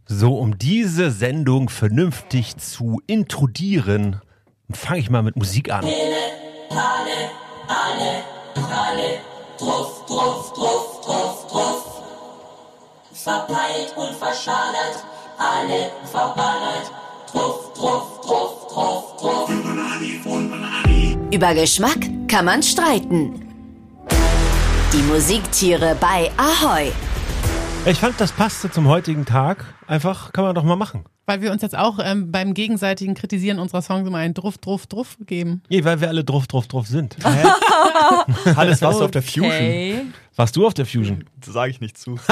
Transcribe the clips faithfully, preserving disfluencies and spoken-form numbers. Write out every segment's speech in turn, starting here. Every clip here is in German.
So, um diese Sendung vernünftig zu introdieren, fange ich mal mit Musik an. Pille, Palle, alle, Kralle, druff, druff, druff, druff, druff. Verpeilt und verschallert, alle verballert, druff, druff, druff, druff, druff. Über Geschmack kann man streiten. Die Musiktiere bei Ahoi. Ich fand, das passte zum heutigen Tag. Einfach, kann man doch mal machen. Weil wir uns jetzt auch ähm, beim gegenseitigen Kritisieren unserer Songs immer einen Druff, Druff, Druff geben. Nee, weil wir alle druff, druff, druff sind. Hannes, warst du auf der Fusion? Okay. Warst du auf der Fusion? Das sage ich nicht zu.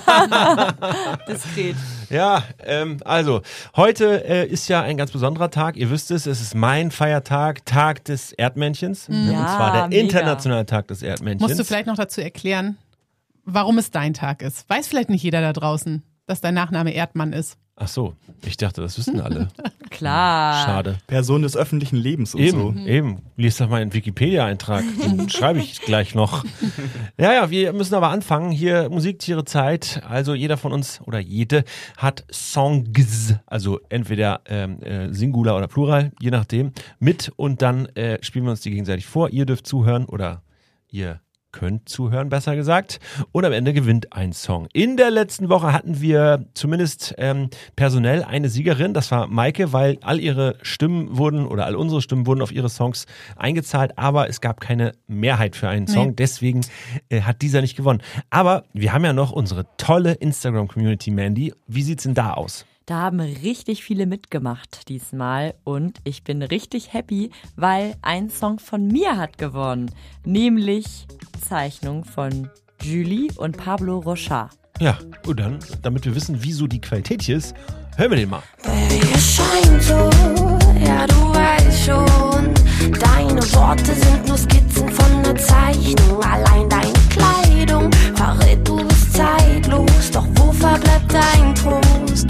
Diskret. Ja, ähm, also, heute äh, ist ja ein ganz besonderer Tag. Ihr wisst es, es ist mein Feiertag, Tag des Erdmännchens. Ja, und zwar der mega. internationale Tag des Erdmännchens. Musst du vielleicht noch dazu erklären, warum es dein Tag ist? Weiß vielleicht nicht jeder da draußen, dass dein Nachname Erdmann ist. Ach so, ich dachte, das wissen alle. Klar. Schade. Person des öffentlichen Lebens und Eben, so. eben. Lies doch mal einen Wikipedia-Eintrag. Den schreibe ich gleich noch. Ja, ja, wir müssen aber anfangen. Hier Musiktiere Zeit. Also jeder von uns oder jede hat Songs, also entweder ähm, äh, Singular oder Plural, je nachdem, mit und dann äh, spielen wir uns die gegenseitig vor. Ihr dürft zuhören oder ihr könnt zuhören, besser gesagt. Und am Ende gewinnt ein Song. In der letzten Woche hatten wir zumindest ähm, personell eine Siegerin. Das war Maike, weil all ihre Stimmen wurden oder all unsere Stimmen wurden auf ihre Songs eingezahlt. Aber es gab keine Mehrheit für einen Song. Nee. Deswegen äh, hat dieser nicht gewonnen. Aber wir haben ja noch unsere tolle Instagram-Community, Mandy. Wie sieht's denn da aus? Da haben richtig viele mitgemacht diesmal und ich bin richtig happy, weil ein Song von mir hat gewonnen, nämlich Zeichnung von Julie und Pablo Rocha. Ja, und dann, damit wir wissen, wieso die Qualität hier ist, hören wir den mal. Baby, es scheint so, ja du weißt schon, deine Worte sind nur Skizzen von einer Zeichnung, allein deine Kleidung verrät, du bist zeitlos, doch wo verbleibt dein Trost?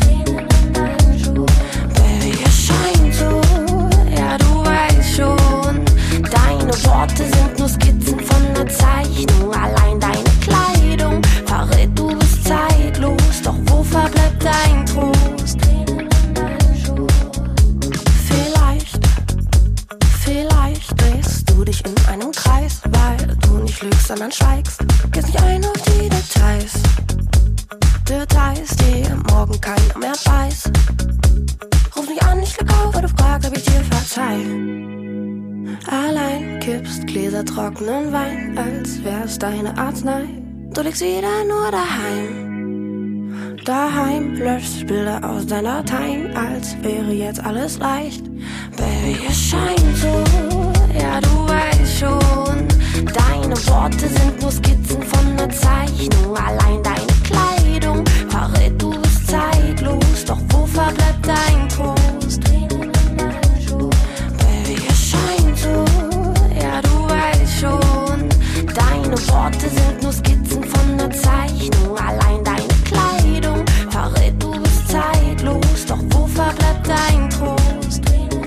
Baby, es scheint so, ja du weißt schon, deine Worte sind nur Skizzen von einer Zeichnung, allein deine Kleidung verrät, du bist zeitlos, doch wo verbleibt dein Trost? Vielleicht, vielleicht drehst du dich in einem Kreis, weil du nicht lügst, sondern schweigst, gehst nicht ein auf die Details, Details, die morgen keiner mehr weiß. Ruf mich an, ich leg auf, weil du fragst, ob ich dir verzeih. Allein kippst Gläser trockenen Wein, als wär's deine Arznei. Du liegst wieder nur daheim. Daheim löschst Bilder aus deiner Dateien, als wäre jetzt alles leicht. Baby, es scheint so, ja du weißt schon, deine Worte sind nur Skizzen von einer Zeichnung, allein deine Kleidung verrät, du bist zeitlos, doch wo verbleibt dein Trost? Baby, es scheint so, ja du weißt schon, deine Worte sind nur Skizzen von einer Zeichnung, allein deine Kleidung verrät, du bist zeitlos, doch wo verbleibt dein Trost?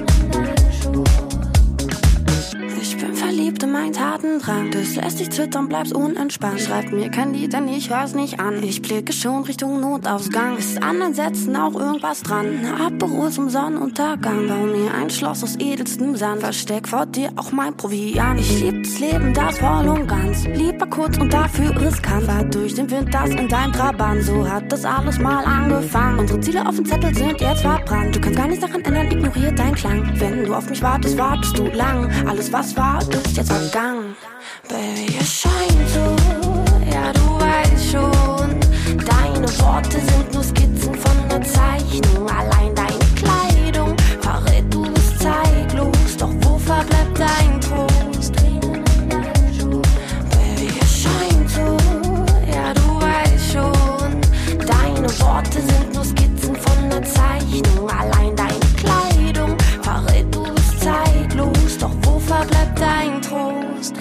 Ich bin verliebt in meinen Tatendrang, das lässt dich zittern, bleibst unentspannt. Schreib mir kein Lied, denn ich hör's nicht an. Ich blicke schon Richtung Notausgang, ist an den Sätzen auch irgendwas dran. Apero zum Sonnenuntergang, bau mir ein Schloss aus edelstem Sand. Versteck vor dir auch mein Proviant. Ich lieb das Leben, das voll und ganz. Lieber kurz und dafür riskant. Fahr durch den Wind, das in dein Trabant. So hat das alles mal angefangen. Unsere Ziele auf dem Zettel sind jetzt verbrannt. Du kannst gar nichts daran ändern, ignoriert dein Klang. Wenn du auf mich wartest, wartest du lang. Alles was war, ist jetzt vergangen. Baby, es scheint so, ja du weißt schon, deine Worte sind nur Skizzen von einer Zeichnung, allein deine Kleidung verrät, du bist zeitlos, doch wo verbleibt dein Trost? Baby, es scheint so, ja du weißt schon, deine Worte sind nur Skizzen von einer Zeichnung, allein deine Kleidung verrät, du bist zeitlos, doch wo verbleibt dein Trost?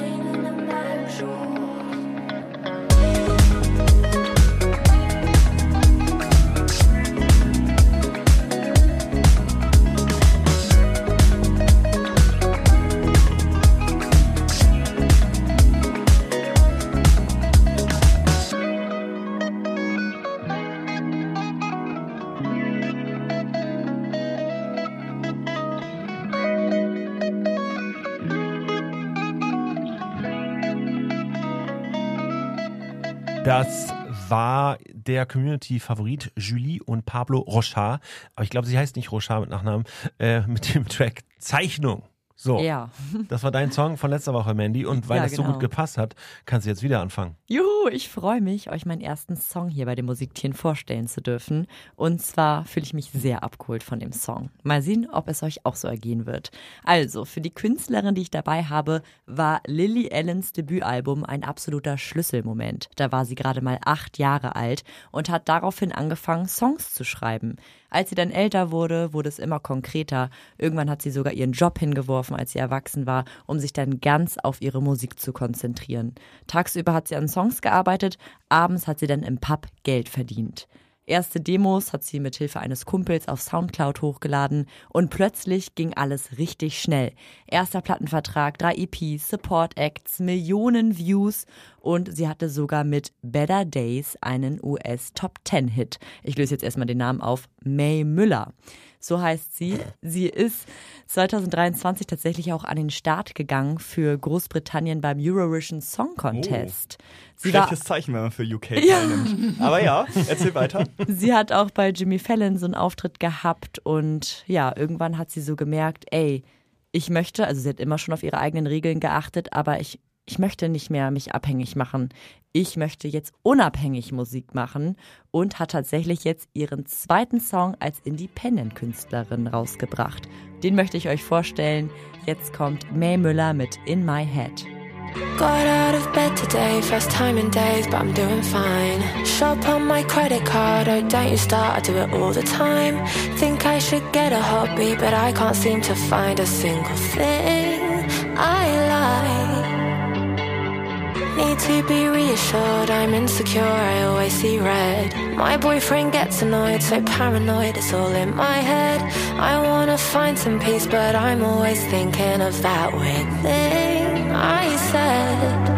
Das war der Community-Favorit Julie und Pablo Rochard. Aber ich glaube, sie heißt nicht Rochard mit Nachnamen, äh, mit dem Track Zeichnung. So, Ja. das war dein Song von letzter Woche, Mandy. Und weil Ja, das so genau. gut gepasst hat, kannst du jetzt wieder anfangen. Juhu, ich freue mich, euch meinen ersten Song hier bei den Musiktieren vorstellen zu dürfen. Und zwar fühle ich mich sehr abgeholt von dem Song. Mal sehen, ob es euch auch so ergehen wird. Also, für die Künstlerin, die ich dabei habe, war Lily Allens Debütalbum ein absoluter Schlüsselmoment. Da war sie gerade mal acht Jahre alt und hat daraufhin angefangen, Songs zu schreiben. Als sie dann älter wurde, wurde es immer konkreter. Irgendwann hat sie sogar ihren Job hingeworfen, als sie erwachsen war, um sich dann ganz auf ihre Musik zu konzentrieren. Tagsüber hat sie an Songs gearbeitet, abends hat sie dann im Pub Geld verdient. Erste Demos hat sie mit Hilfe eines Kumpels auf Soundcloud hochgeladen und plötzlich ging alles richtig schnell. Erster Plattenvertrag, drei E Ps, Support Acts, Millionen Views und sie hatte sogar mit Better Days einen U S-Top zehn Hit. Ich löse jetzt erstmal den Namen auf, Mae Muller. So heißt sie. Sie ist zwanzig dreiundzwanzig tatsächlich auch an den Start gegangen für Großbritannien beim Eurovision Song Contest. Sie war, Schlechtes Zeichen, wenn man für U K teilnimmt. Aber ja, erzähl weiter. sie hat auch bei Jimmy Fallon so einen Auftritt gehabt und ja, irgendwann hat sie so gemerkt, ey, ich möchte, also sie hat immer schon auf ihre eigenen Regeln geachtet, aber ich, ich möchte nicht mehr mich abhängig machen. Ich möchte jetzt unabhängig Musik machen und hat tatsächlich jetzt ihren zweiten Song als Independent-Künstlerin rausgebracht. Den möchte ich euch vorstellen. Jetzt kommt Mae Muller mit In My Head. Got out of bed today, first time in days, but I'm doing fine. Shop on my credit card, oh don't you start, I do it all the time. Think I should get a hobby, but I can't seem to find a single thing I like. Need to be reassured, I'm insecure, I always see red. My boyfriend gets annoyed, so paranoid, it's all in my head. I wanna find some peace, but I'm always thinking of that weird thing I said.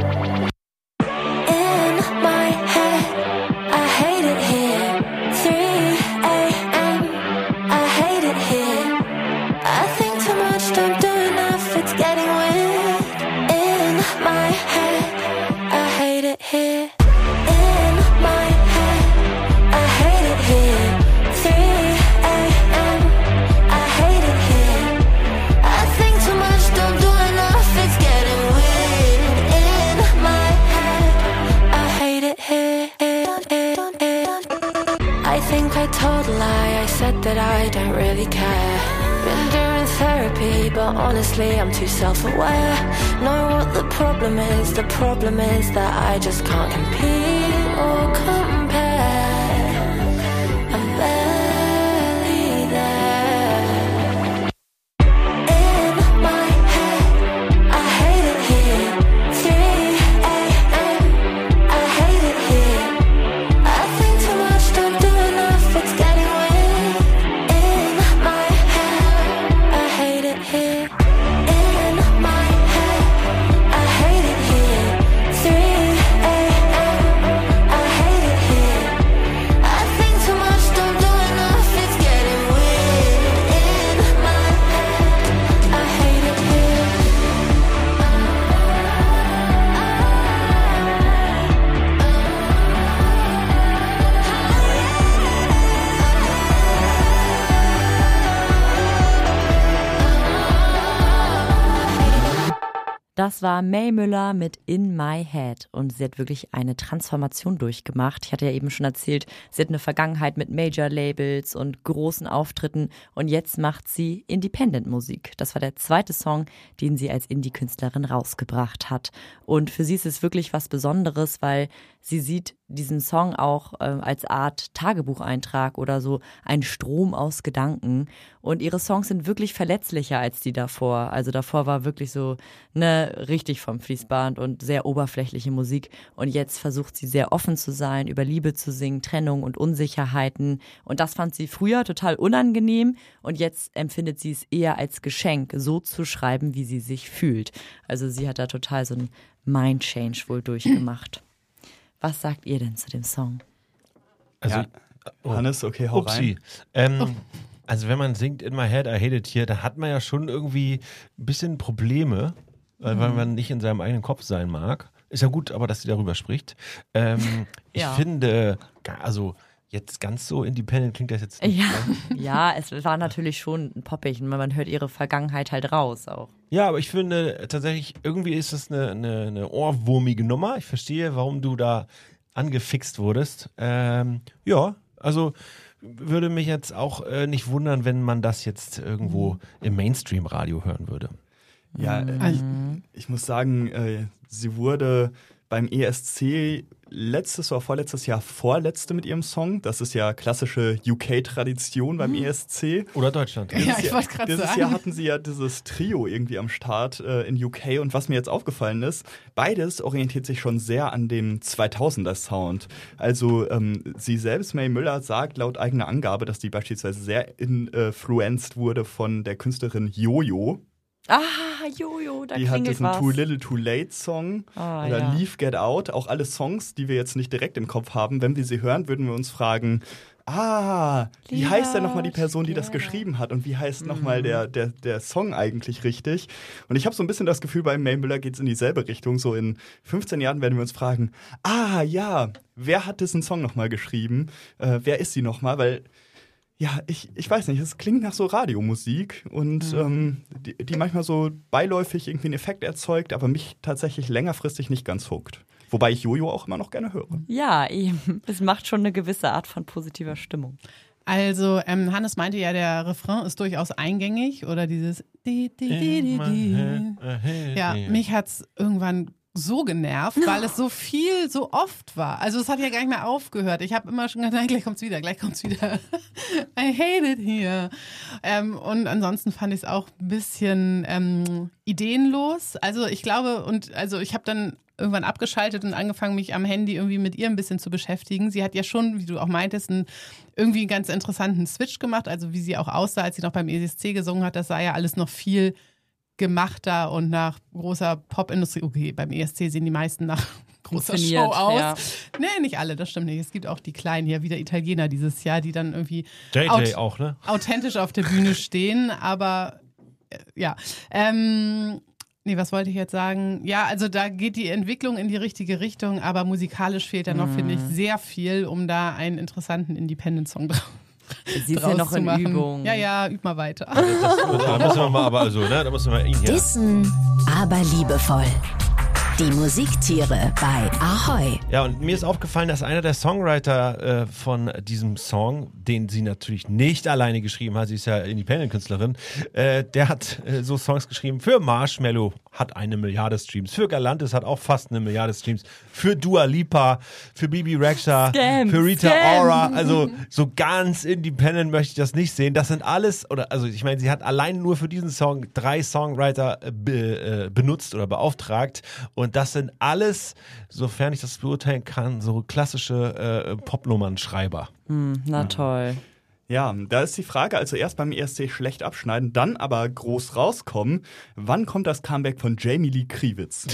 In my head, I hate it here. three a.m., I hate it here. I think too much, don't do enough, it's getting weird. In my head, I hate it here. In my head, I hate it here. three a.m., I hate it here. I think too much, don't do enough, it's getting weird. In my head, I hate it here. I think I told a lie, I said that I don't really care. Been doing therapy, but honestly I'm too self-aware. Know what the problem is, the problem is that I just can't compete or compare. I'm barely there. In my head, I hate it here. three a.m., I hate it here. I think too much, don't do enough, it's getting weird. In my head, I hate it here. In my head, I hate it here. three a.m., I hate it here. I think too much, don't do enough, it's getting weird. In my head, I hate it here. Das war Mae Muller mit In My Head und sie hat wirklich eine Transformation durchgemacht. Ich hatte ja eben schon erzählt, sie hat eine Vergangenheit mit Major-Labels und großen Auftritten und jetzt macht sie Independent-Musik. Das war der zweite Song, den sie als Indie-Künstlerin rausgebracht hat. Und für sie ist es wirklich was Besonderes, weil sie sieht diesen Song auch äh, als Art Tagebucheintrag oder so ein Strom aus Gedanken. Und ihre Songs sind wirklich verletzlicher als die davor. Also davor war wirklich so eine richtig vom Fließband und sehr oberflächliche Musik. Und jetzt versucht sie sehr offen zu sein, über Liebe zu singen, Trennung und Unsicherheiten. Und das fand sie früher total unangenehm. Und jetzt empfindet sie es eher als Geschenk, so zu schreiben, wie sie sich fühlt. Also sie hat da total so einen Mind-Change wohl durchgemacht. Was sagt ihr denn zu dem Song? Also, Ja. Hannes, okay, hau Upsi. rein. Ähm, also wenn man singt In My Head, I Hate It Here, da hat man ja schon irgendwie ein bisschen Probleme, weil, weil man nicht in seinem eigenen Kopf sein mag. ist ja gut, aber dass sie darüber spricht. Ähm, ich Ja. finde, also jetzt ganz so independent klingt das jetzt nicht. Ja, Ne? ja, es war natürlich schon poppig und man hört ihre Vergangenheit halt raus auch. Ja, aber ich finde tatsächlich, irgendwie ist das eine, eine, eine ohrwurmige Nummer. Ich verstehe, warum du da angefixt wurdest. Ähm, ja, also würde mich jetzt auch äh, nicht wundern, wenn man das jetzt irgendwo im Mainstream-Radio hören würde. Ja, äh, ich, ich muss sagen, äh, sie wurde beim E S C letztes oder vorletztes Jahr Vorletzte mit ihrem Song. Das ist ja klassische U K-Tradition beim E S C. Oder Deutschland. Ja, Dieses ich Jahr- wollte gerade Dieses sagen. Jahr hatten sie ja dieses Trio irgendwie am Start äh, in U K. Und was mir jetzt aufgefallen ist, beides orientiert sich schon sehr an dem zweitausender-Sound. Also ähm, sie selbst, Mae Muller, sagt laut eigener Angabe, dass die beispielsweise sehr influenced wurde von der Künstlerin Jojo. Ah, Jojo, da Die hat klingelt diesen was. Too Little Too Late Song Ah, oder ja. Leave Get Out. Auch alle Songs, die wir jetzt nicht direkt im Kopf haben. Wenn wir sie hören, würden wir uns fragen, ah, wie Leave heißt denn nochmal die Out, Person, die das Get geschrieben hat? Und wie heißt Mhm. nochmal der, der, der Song eigentlich richtig? Und ich habe so ein bisschen das Gefühl, bei Mae Muller geht es in dieselbe Richtung. So in fünfzehn Jahren werden wir uns fragen, ah ja, wer hat diesen Song nochmal geschrieben? Äh, wer ist sie nochmal? Weil ja, ich, ich weiß nicht, es klingt nach so Radiomusik und Mhm. ähm, die, die manchmal so beiläufig irgendwie einen Effekt erzeugt, aber mich tatsächlich längerfristig nicht ganz hookt. Wobei ich Jojo auch immer noch gerne höre. Ja, eben. Es macht schon eine gewisse Art von positiver Stimmung. Also, ähm, Hannes meinte ja, der Refrain ist durchaus eingängig oder dieses di, di, di, di, di. Ja, mich hat's irgendwann so genervt, weil es so viel, so oft war. Also es hat ja gar nicht mehr aufgehört. Ich habe immer schon gedacht, nein, gleich kommt's wieder, gleich kommt's wieder. I hate it here. Ähm, und ansonsten fand ich es auch ein bisschen ähm, ideenlos. Also ich glaube, und also ich habe dann irgendwann abgeschaltet und angefangen, mich am Handy irgendwie mit ihr ein bisschen zu beschäftigen. Sie hat ja schon, wie du auch meintest, einen, irgendwie einen ganz interessanten Switch gemacht. Also wie sie auch aussah, als sie noch beim E S C gesungen hat, das sah ja alles noch viel gemachter und nach großer Popindustrie. Okay, beim E S C sehen die meisten nach großer Show Inszeniert, aus. ja. Nee, nicht alle, das stimmt nicht. Es gibt auch die Kleinen hier, wieder Italiener dieses Jahr, die dann irgendwie J J Aut- auch, ne? authentisch auf der Bühne stehen, aber äh, ja. Ähm, nee, was wollte ich jetzt sagen? Ja, also da geht die Entwicklung in die richtige Richtung, aber musikalisch fehlt ja noch, Mhm. finde ich, sehr viel, um da einen interessanten Independent-Song drauf Sie ist ja draus noch zu in machen. Übung. Ja, ja, üb mal weiter. Das, da müssen wir mal, aber also, ne, da müssen wir ihn hier. Wissen, aber liebevoll. Die Musiktiere bei Ahoi. Ja, und mir ist aufgefallen, dass einer der Songwriter äh, von diesem Song, den sie natürlich nicht alleine geschrieben hat, sie ist ja Independent-Künstlerin, äh, der hat äh, so Songs geschrieben für Marshmello, hat eine Milliarde Streams, für Galantis hat auch fast eine Milliarde Streams, für Dua Lipa, für Bibi Rexha, Scam, für Rita Scam. Ora, also so ganz independent möchte ich das nicht sehen. Das sind alles, oder also ich meine, sie hat allein nur für diesen Song drei Songwriter äh, be, äh, benutzt oder beauftragt und das sind alles, sofern ich das beurteilen kann, so klassische äh, Popnummernschreiber. Hm, na toll. Ja, da ist die Frage, also erst beim E S C schlecht abschneiden, dann aber groß rauskommen. Wann kommt das Comeback von Jamie Lee Kriewitz?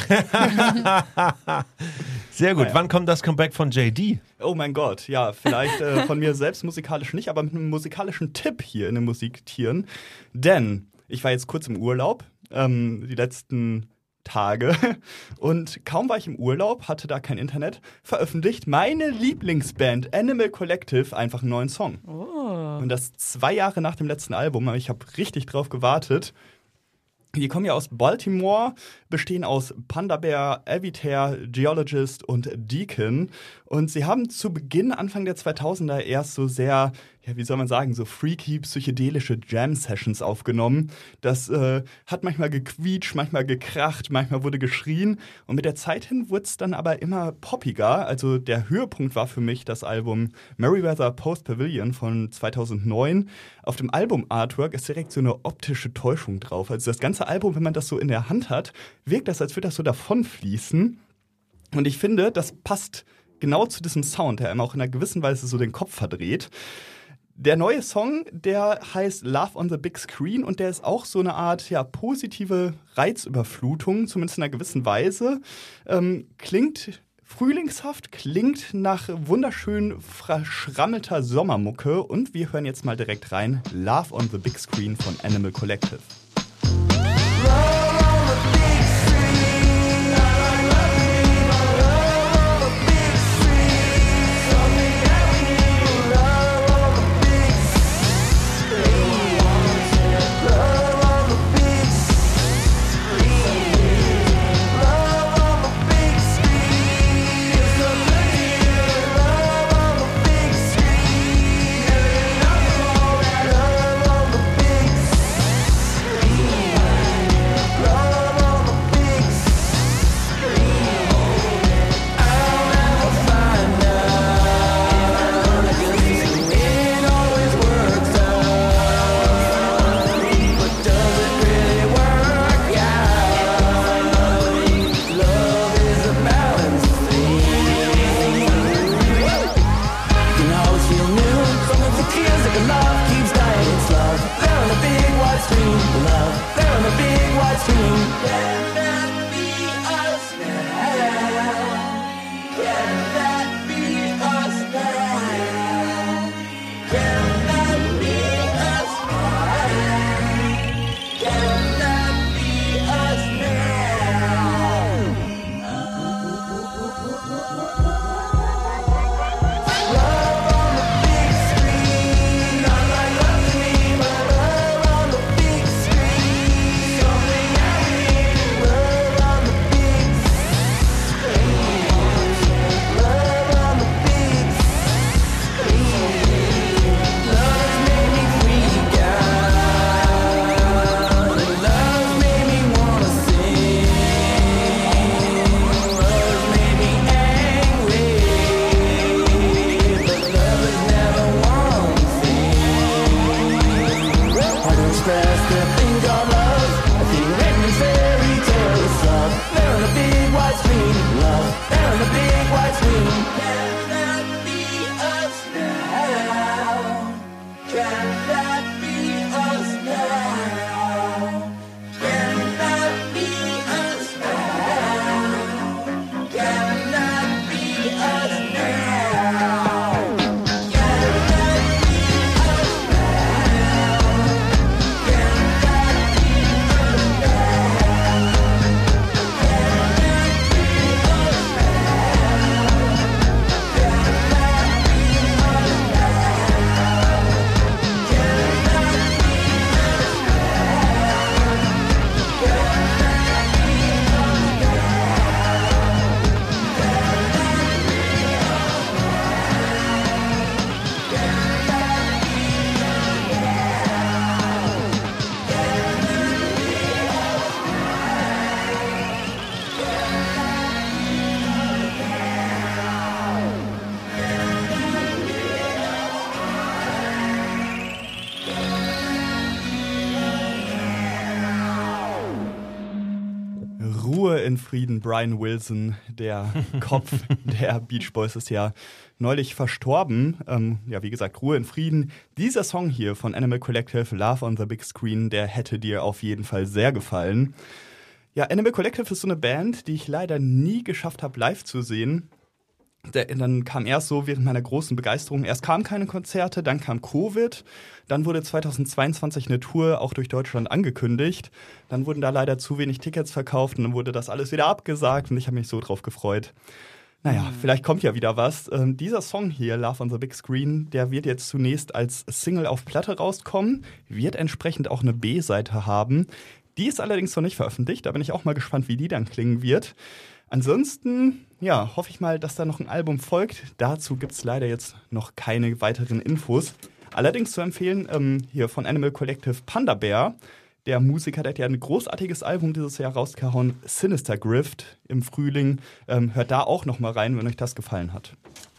Sehr gut. Ja, ja. Wann kommt das Comeback von J D? Oh mein Gott, ja, vielleicht äh, von mir selbst musikalisch nicht, aber mit einem musikalischen Tipp hier in den Musiktieren. Denn ich war jetzt kurz im Urlaub, ähm, die letzten Tage, und kaum war ich im Urlaub, hatte da kein Internet, veröffentlicht meine Lieblingsband Animal Collective einfach einen neuen Song. Oh. Und das zwei Jahre nach dem letzten Album, aber ich habe richtig drauf gewartet. Die kommen ja aus Baltimore, bestehen aus Panda Bear, Avitair, Geologist und Deacon. Und sie haben zu Beginn, Anfang der zweitausender, erst so sehr, ja, wie soll man sagen, so freaky, psychedelische Jam-Sessions aufgenommen. Das äh, hat manchmal gequietscht, manchmal gekracht, manchmal wurde geschrien. Und mit der Zeit hin wurde es dann aber immer poppiger. Also der Höhepunkt war für mich das Album Merriweather Post Pavilion von zweitausendneun. Auf dem Album-Artwork ist direkt so eine optische Täuschung drauf. Also das ganze Album, wenn man das so in der Hand hat, wirkt das, als würde das so davonfließen. Und ich finde, das passt genau zu diesem Sound, der einem auch in einer gewissen Weise so den Kopf verdreht. Der neue Song, der heißt Love on the Big Screen und der ist auch so eine Art ja, positive Reizüberflutung, zumindest in einer gewissen Weise. Ähm, klingt frühlingshaft, klingt nach wunderschön verschrammelter Sommermucke und wir hören jetzt mal direkt rein. Love on the Big Screen von Animal Collective. Love on the big screen, I like love love keeps dying, it's love. There on the big white screen, love. There on the big white screen. Can that be us now? Can that be us now? Can that be us now? Can that be us now? Love on the big screen, not like love to me, but love on the big screen. Something I need, love on the big screen. Love on the big screen. Love has made me freak out. Love made me wanna sing. Love has made me angry. But love is never one thing. How to express the things of love? I think written in fairy tales. Love, there on the big white screen. Love, there on the big white screen. Can that be us now? Can that be us now? Can that be us now? Can that be us now? Can that be us now? Can that be us Ruhe in Frieden, Brian Wilson, der Kopf der Beach Boys, ist ja neulich verstorben. Ähm, ja, wie gesagt, Ruhe in Frieden. Dieser Song hier von Animal Collective, Love on the Big Screen, der hätte dir auf jeden Fall sehr gefallen. Ja, Animal Collective ist so eine Band, die ich leider nie geschafft habe, live zu sehen. Der, dann kam erst so während meiner großen Begeisterung, erst kamen keine Konzerte, dann kam Covid, dann wurde zweitausendzweiundzwanzig eine Tour auch durch Deutschland angekündigt, dann wurden da leider zu wenig Tickets verkauft und dann wurde das alles wieder abgesagt und ich habe mich so drauf gefreut. Naja, mhm. vielleicht kommt ja wieder was. Ähm, dieser Song hier, Love on the Big Screen, der wird jetzt zunächst als Single auf Platte rauskommen, wird entsprechend auch eine B-Seite haben. Die ist allerdings noch nicht veröffentlicht, da bin ich auch mal gespannt, wie die dann klingen wird. Ansonsten, ja, hoffe ich mal, dass da noch ein Album folgt. Dazu gibt es leider jetzt noch keine weiteren Infos. Allerdings zu empfehlen, ähm, hier von Animal Collective Panda Bear. Der Musiker, der hat ja ein großartiges Album dieses Jahr rausgehauen, Sinister Grift im Frühling. Ähm, hört da auch noch mal rein, wenn euch das gefallen hat.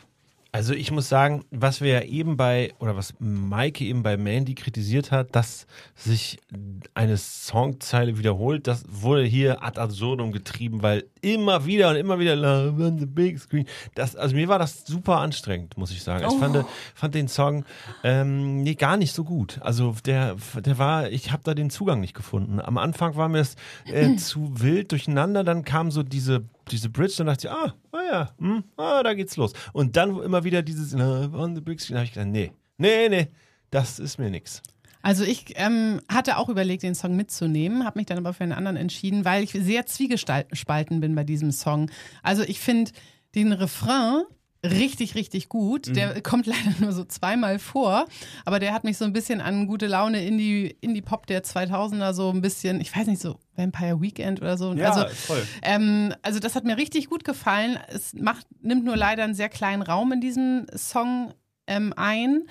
Also ich muss sagen, was wir ja eben bei, oder was Maike eben bei Mandy kritisiert hat, dass sich eine Songzeile wiederholt, das wurde hier ad absurdum getrieben, weil immer wieder und immer wieder Love on the Big Screen, das, also mir war das super anstrengend, muss ich sagen. Ich oh. fand, fand den Song ähm, nee, gar nicht so gut. Also der, der war, ich habe da den Zugang nicht gefunden. Am Anfang war mir das äh, zu wild durcheinander, dann kam so diese diese Bridge, dann dachte ich, ah, ah ja, hm, ah, da geht's los. Und dann immer wieder dieses Love on the Big Screen, habe ich gedacht, nee, nee, nee, das ist mir nix. Also ich ähm, hatte auch überlegt, den Song mitzunehmen, habe mich dann aber für einen anderen entschieden, weil ich sehr zwiegespalten bin bei diesem Song. Also ich finde den Refrain richtig, richtig gut. Mhm. Der kommt leider nur so zweimal vor, aber der hat mich so ein bisschen an gute Laune Indie, Indie-Pop der zweitausender so ein bisschen, ich weiß nicht, so Vampire Weekend oder so. Ja, also, voll. Ähm, also das hat mir richtig gut gefallen. Es macht, nimmt nur leider einen sehr kleinen Raum in diesem Song ähm, ein.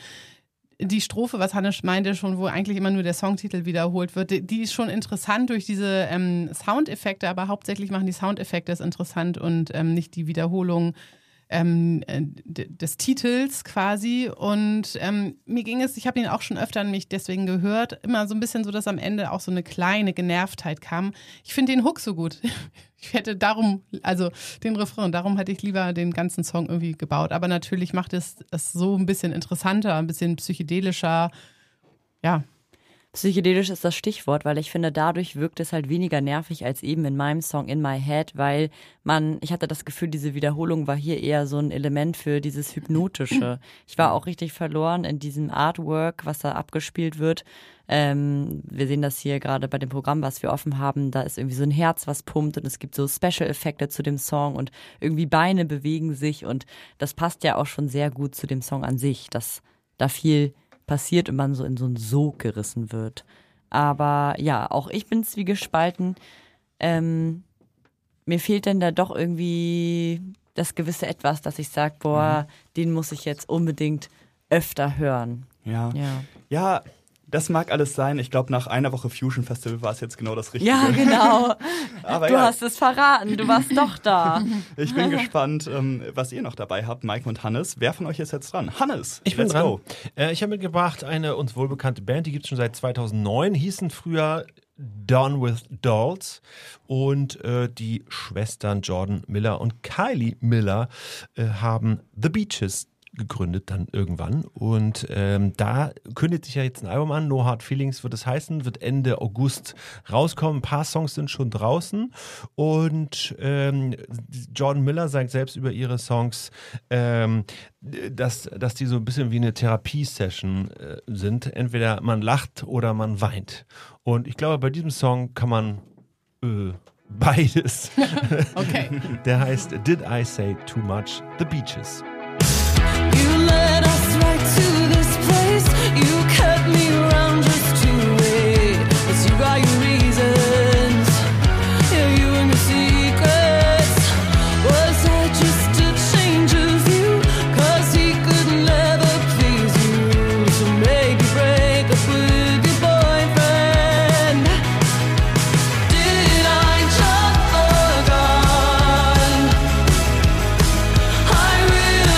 Die Strophe, was Hannes meinte schon, wo eigentlich immer nur der Songtitel wiederholt wird, die, die ist schon interessant durch diese ähm, Soundeffekte, aber hauptsächlich machen die Soundeffekte es interessant und ähm, nicht die Wiederholung ähm, d- des Titels quasi. Und ähm, mir ging es, ich habe ihn auch schon öfter an mich deswegen gehört, immer so ein bisschen so, dass am Ende auch so eine kleine Genervtheit kam. Ich finde den Hook so gut. Ich hätte darum, also den Refrain, darum hätte ich lieber den ganzen Song irgendwie gebaut. Aber natürlich macht es es so ein bisschen interessanter, ein bisschen psychedelischer, ja. Psychedelisch ist das Stichwort, weil ich finde, dadurch wirkt es halt weniger nervig als eben in meinem Song In My Head, weil man, ich hatte das Gefühl, diese Wiederholung war hier eher so ein Element für dieses Hypnotische. Ich war auch richtig verloren in diesem Artwork, was da abgespielt wird. Ähm, wir sehen das hier gerade bei dem Programm, was wir offen haben. Da ist irgendwie so ein Herz, was pumpt und es gibt so Special-Effekte zu dem Song und irgendwie Beine bewegen sich und das passt ja auch schon sehr gut zu dem Song an sich, dass da viel passiert und man so in so einen Sog gerissen wird. Aber ja, auch ich bin zwiegespalten. Ähm, mir fehlt denn da doch irgendwie das gewisse Etwas, dass ich sage, boah, mhm. den muss ich jetzt unbedingt öfter hören. Ja. Ja. Ja, das mag alles sein. Ich glaube, nach einer Woche Fusion Festival war es jetzt genau das Richtige. Ja, genau. Aber du ja, hast es verraten, du warst doch da. ich bin gespannt, ähm, was ihr noch dabei habt, Mike und Hannes. Wer von euch ist jetzt dran? Hannes, Ich bin let's dran. go. Äh, ich habe mitgebracht eine uns wohlbekannte Band, die gibt es schon seit zweitausendneun, hießen früher Done with Dolls und äh, die Schwestern Jordan Miller und Kylie Miller äh, haben The Beaches gegründet dann irgendwann und ähm, da kündigt sich ja jetzt ein Album an, No Hard Feelings wird es heißen, wird Ende August rauskommen, ein paar Songs sind schon draußen und ähm, Jordan Miller sagt selbst über ihre Songs, ähm, dass, dass die so ein bisschen wie eine Therapiesession äh, sind, entweder man lacht oder man weint und ich glaube bei diesem Song kann man äh, beides. Okay. Der heißt Did I Say Too Much? The Beaches. You led us right to this place. You kept me around just to wait. But you got your reasons. Yeah, you and your secrets. Was I just a change of view? Cause he could never please you. So maybe break up with your boyfriend. Did I jump the gun? I really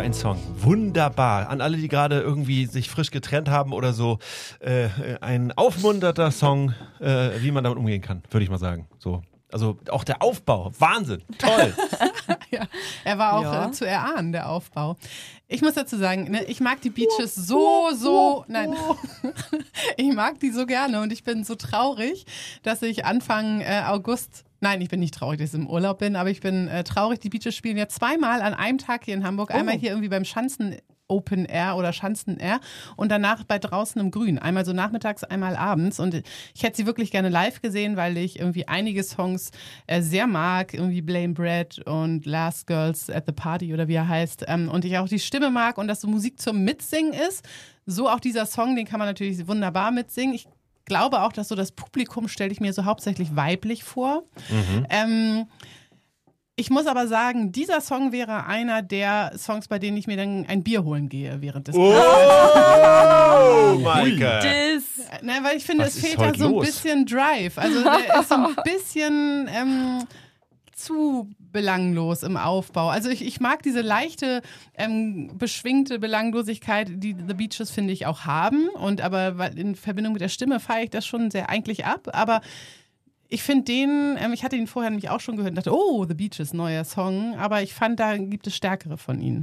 ein Song. Wunderbar. An alle, die gerade irgendwie sich frisch getrennt haben oder so, äh, ein aufmunternder Song, äh, wie man damit umgehen kann, würde ich mal sagen. So. Also auch der Aufbau, Wahnsinn, toll. Ja, er war auch Ja. äh, zu erahnen, der Aufbau. Ich muss dazu sagen, ne, ich mag die Beaches so, so, nein, ich mag die so gerne und ich bin so traurig, dass ich Anfang äh, August, nein, ich bin nicht traurig, dass ich im Urlaub bin, aber ich bin äh, traurig, die Beaches spielen ja zweimal an einem Tag hier in Hamburg, einmal hier irgendwie beim Schanzen Open Air oder Schanzen Air und danach bei draußen im Grün. Einmal so nachmittags, einmal abends. Und ich hätte sie wirklich gerne live gesehen, weil ich irgendwie einige Songs äh, sehr mag. Irgendwie Blame Bread und Last Girls at the Party oder wie er heißt. Ähm, und ich auch die Stimme mag und dass so Musik zum Mitsingen ist. So auch dieser Song, den kann man natürlich wunderbar mitsingen. Ich glaube auch, dass so das Publikum stelle ich mir so hauptsächlich weiblich vor. Mhm. Ähm, Ich muss aber sagen, dieser Song wäre einer der Songs, bei denen ich mir dann ein Bier holen gehe während des Oh, Maike. Das. Ne, weil ich finde, Was es ist fehlt da heute so ein los? bisschen Drive. Also der ist so ein bisschen ähm, zu belanglos im Aufbau. Also ich, ich mag diese leichte, ähm, beschwingte Belanglosigkeit, die The Beaches, finde ich, auch haben. Und aber weil in Verbindung mit der Stimme feiere ich das schon sehr eigentlich ab. Aber ich finde den, ähm, ich hatte ihn vorher nämlich auch schon gehört und dachte, oh, The Beaches, neuer Song. Aber ich fand, da gibt es stärkere von ihnen.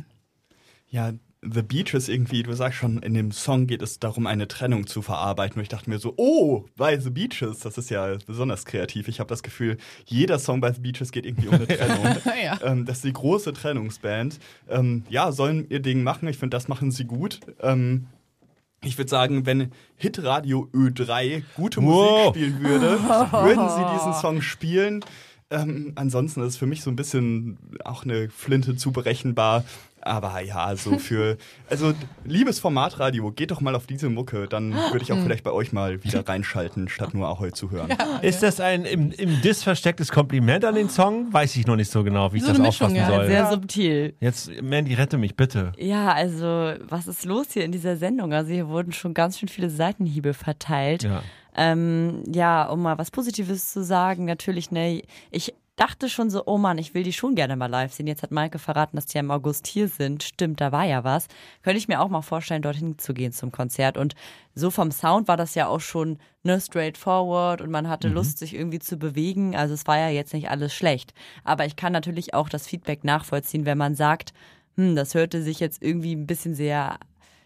Ja, The Beaches irgendwie, du sagst schon, in dem Song geht es darum, eine Trennung zu verarbeiten. Und ich dachte mir so, oh, bei The Beaches, das ist ja besonders kreativ. Ich habe das Gefühl, jeder Song bei The Beaches geht irgendwie um eine Trennung. Ja. ähm, das ist die große Trennungsband. Ähm, ja, sollen ihr Ding machen. Ich finde, das machen sie gut. Ähm, Ich würde sagen, wenn Hitradio Ö drei gute Wow. Musik spielen würde, würden sie diesen Song spielen. Ähm, ansonsten ist es für mich so ein bisschen auch eine Flinte zu berechenbar. Aber ja, so für, also liebes Formatradio, geht doch mal auf diese Mucke, dann würde ich auch vielleicht bei euch mal wieder reinschalten, statt nur Ahoi zu hören. Ist das ein im, im Diss verstecktes Kompliment an den Song? Weiß ich noch nicht so genau, wie ich So das eine Mischung, auffassen ja. soll. Sehr subtil. Jetzt, Mandy, rette mich bitte. Ja, also was ist los hier in dieser Sendung? Also hier wurden schon ganz schön viele Seitenhiebe verteilt. Ja. Ähm, ja, um mal was Positives zu sagen, natürlich, ne, ich dachte schon so, oh Mann, ich will die schon gerne mal live sehen. Jetzt hat Maike verraten, dass die ja im August hier sind. Stimmt, da war ja was. Könnte ich mir auch mal vorstellen, dorthin zu gehen zum Konzert. Und so vom Sound war das ja auch schon ne, straightforward und man hatte Mhm. Lust, sich irgendwie zu bewegen. Also es war ja jetzt nicht alles schlecht. Aber ich kann natürlich auch das Feedback nachvollziehen, wenn man sagt, hm, das hörte sich jetzt irgendwie ein bisschen sehr,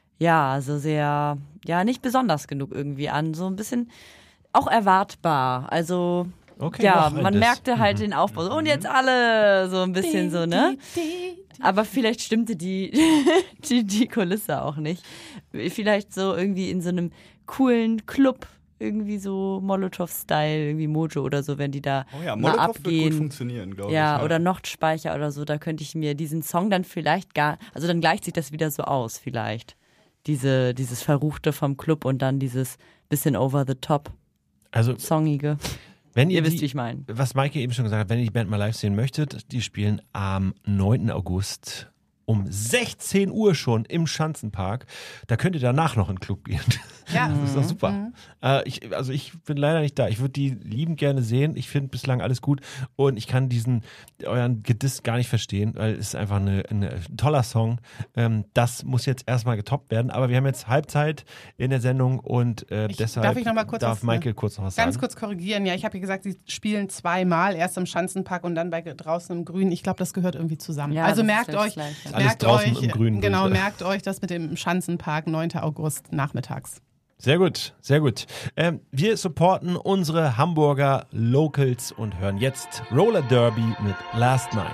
ja, so sehr, ja, nicht besonders genug irgendwie an. So ein bisschen auch erwartbar. Also Okay, ja, noch ein man Diss. merkte halt Mhm. den Aufbau. So, und jetzt alle so ein bisschen so, ne? Aber vielleicht stimmte die, die, die Kulisse auch nicht. Vielleicht so irgendwie in so einem coolen Club, irgendwie so Molotow-Style, irgendwie Mojo oder so, wenn die da Oh ja, mal Molotow wird gut abgehen. funktionieren, glaube Ja, ich. oder Nordspeicher oder so, da könnte ich mir diesen Song dann vielleicht gar, also dann gleicht sich das wieder so aus vielleicht. Diese, dieses Verruchte vom Club und dann dieses bisschen over the top, Also, songige. wenn ihr, Ihr wisst, die, wie ich meine. was Maike eben schon gesagt hat, wenn ihr die Band mal live sehen möchtet, die spielen am neunten August um sechzehn Uhr schon im Schanzenpark. Da könnt ihr danach noch in den Club gehen. Ja. Das ist doch super. Mhm. Äh, ich, also ich bin leider nicht da. Ich würde die liebend gerne sehen. Ich finde bislang alles gut und ich kann diesen euren Gediss gar nicht verstehen, weil es ist einfach eine, eine, ein toller Song. Ähm, das muss jetzt erstmal getoppt werden, aber wir haben jetzt Halbzeit in der Sendung und äh, Ich- deshalb darf ich noch mal kurz darf was, Michael kurz noch was Ganz sagen. kurz korrigieren, ja, ich habe ja gesagt, sie spielen zweimal, erst im Schanzenpark und dann bei draußen im Grün. Ich glaube, das gehört irgendwie zusammen. Ja, also das ist merkt das euch, Gleiche. Alles merkt draußen euch, im Grün, genau, würde ich sagen. merkt euch das mit dem Schanzenpark, neunten August nachmittags. Sehr gut, sehr gut. Ähm, wir supporten unsere Hamburger Locals und hören jetzt Roller Derby mit Last Night.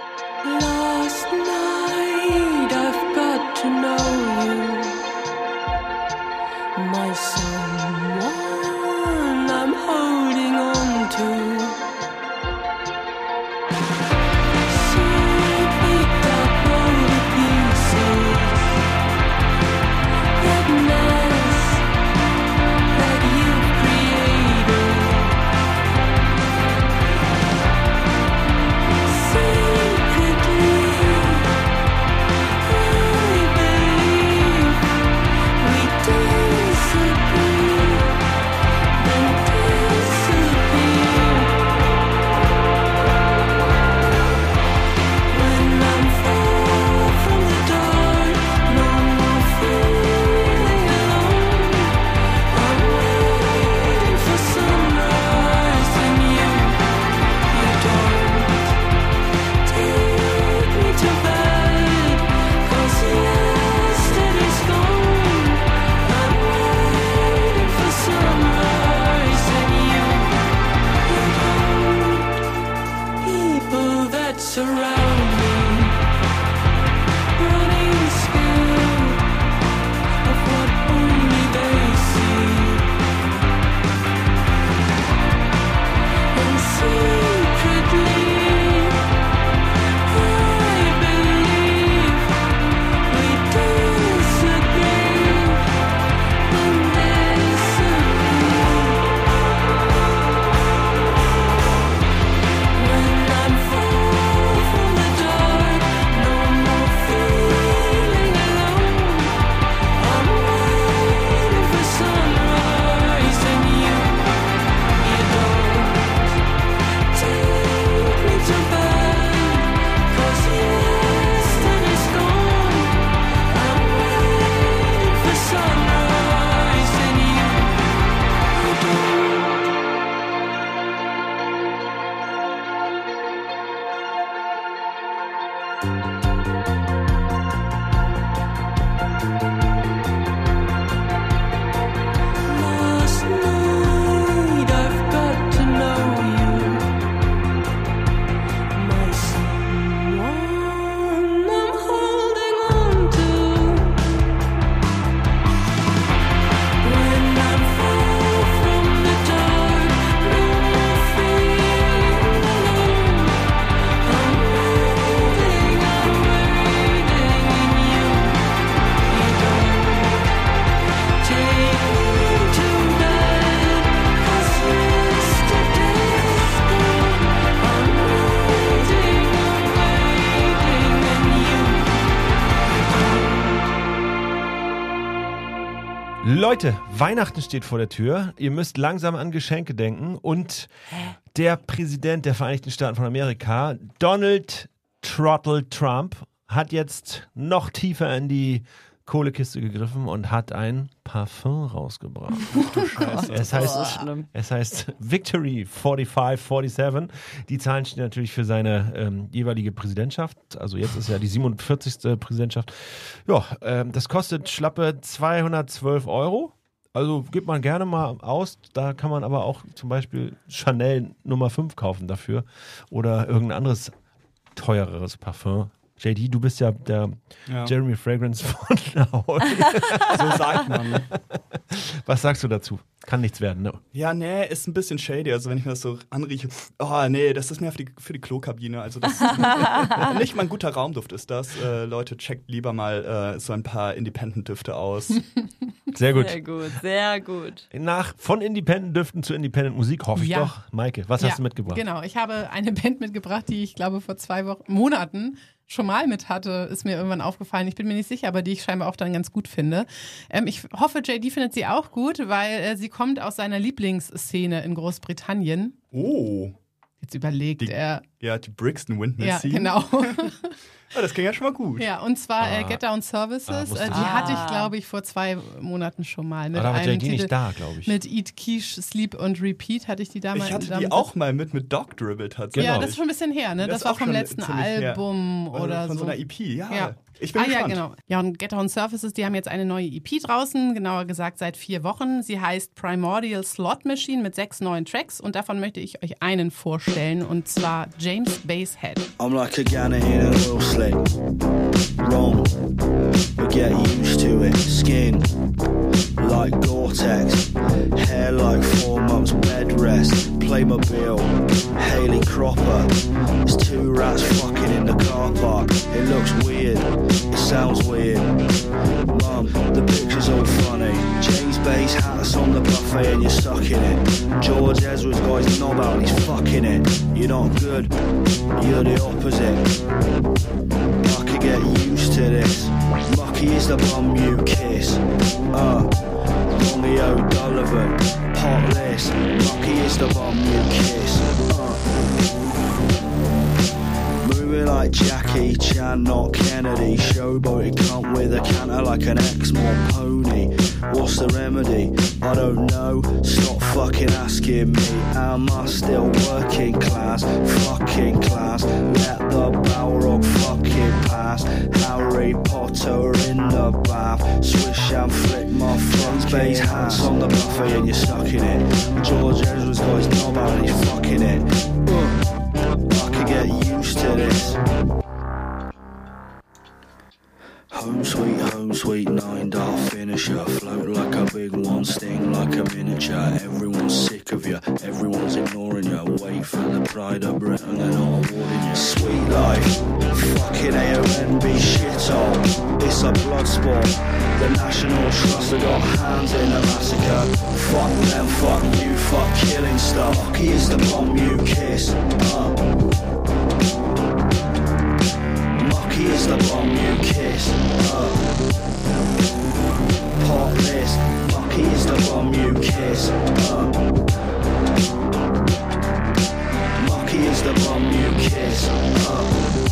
Last night I've got to know you, my someone I'm holding on to. So picked up all the pieces, that mess that you've created. Secretly Leute, Weihnachten steht vor der Tür. Ihr müsst langsam an Geschenke denken. Und der Präsident der Vereinigten Staaten von Amerika, Donald Trottel Trump, hat jetzt noch tiefer in die Kohlekiste gegriffen und hat ein Parfum rausgebracht. Du Scheiße. Es heißt, es heißt Victory fünfundvierzig siebenundvierzig. Die Zahlen stehen natürlich für seine ähm, jeweilige Präsidentschaft. Also jetzt ist ja die siebenundvierzigste Präsidentschaft. Ja, ähm, das kostet schlappe zweihundertzwölf Euro. Also gibt man gerne mal aus. Da kann man aber auch zum Beispiel Chanel Nummer fünf kaufen dafür. Oder irgendein anderes teureres Parfum. J D, du bist ja der Ja. Jeremy Fragrance von Ahoi. So sagt man. Was sagst du dazu? Kann nichts werden, ne? Ja, nee, ist ein bisschen shady. Also wenn ich mir das so anrieche, oh nee, das ist mehr für die, für die Klokabine. Also das ist nicht mal ein guter Raumduft ist das. Äh, Leute, checkt lieber mal äh, so ein paar Independent-Düfte aus. Sehr gut. Sehr gut, sehr gut. Nach von Independent-Düften zu Independent-Musik hoffe ich Ja. doch. Maike, was Ja, hast du mitgebracht? Genau, ich habe eine Band mitgebracht, die ich glaube vor zwei Wochen, Monaten schon mal mit hatte, ist mir irgendwann aufgefallen. Ich bin mir nicht sicher, aber die ich scheinbar auch dann ganz gut finde. Ähm, ich hoffe, J D findet sie auch gut, weil äh, sie kommt aus seiner Lieblingsszene in Großbritannien. Oh. Jetzt überlegt Die- er. Ja, die Brixton Windmill Ja, Scene. genau. Ja, das klingt ja schon mal gut. Ja, und zwar äh, Ah. Get Down Services. Ah, wusste äh, die ich. hatte ich, Ah. glaube ich, vor zwei Monaten schon mal. Mit Aber da war einem J D Titel, nicht da, glaube ich. Mit Eat, Quiche, Sleep und Repeat hatte ich die damals. Ich hatte die damals- auch mal mit mit Dog Dribble tatsächlich. Ja, Genau. das ist schon ein bisschen her, ne? Das Das, ist war auch vom schon letzten ziemlich her. Album Also oder von so. so einer E P, ja. Ja. Ich bin ah gespannt. ja, genau. Ja, und Get Down Surfaces, die haben jetzt eine neue E P draußen, genauer gesagt seit vier Wochen. Sie heißt Primordial Slot Machine mit sechs neuen Tracks und davon möchte ich euch einen vorstellen und zwar James Basshead. I'm like a gunner in an oil slick. Wrong, but get used to it. Skin like Gore-Tex, hair like four months bed rest. Playmobil, Haley Cropper. It's two rats fucking in the car park. It looks weird, it sounds weird. Mum, the picture's all funny. James Bay's hat's on the buffet and you're stuck in it. George Ezra's got his knob out and he's fucking it. You're not good, you're the opposite. I could get used to this. Mucky is the bum you kiss. Uh, Ronnie O'Donovan, pot list. Mucky is the bum you kiss. Uh. Moving like Jackie Chan, not Kennedy. Showboating cunt with a canter like an Exmoor pony. What's the remedy? I don't know. Stop fucking asking me. Am I still working class? Fucking class. Let the Balrog fucking pass. Harry Potter in the bath. Swish and flick my front base hats on the buffet and you're stuck in it. George Ezra's got his knob out and he's fucking it. Uh, I could get used to this. Home sweet, home sweet, nine dart finisher. Float like a big one, sting like a miniature. Everyone's sick of you, everyone's ignoring you. Wait for the pride of Britain, they're not awarding you. Sweet life, fucking A O N B shithole. It's a blood sport. The National Trust have got hands in the massacre. Fuck them, fuck you, fuck killing stuff. He is the bomb you kiss. Uh. Mucky is the bomb you kiss. Uh. Pot list. Mucky is the bomb you kiss. Uh. Mucky is the bomb you kiss. Uh.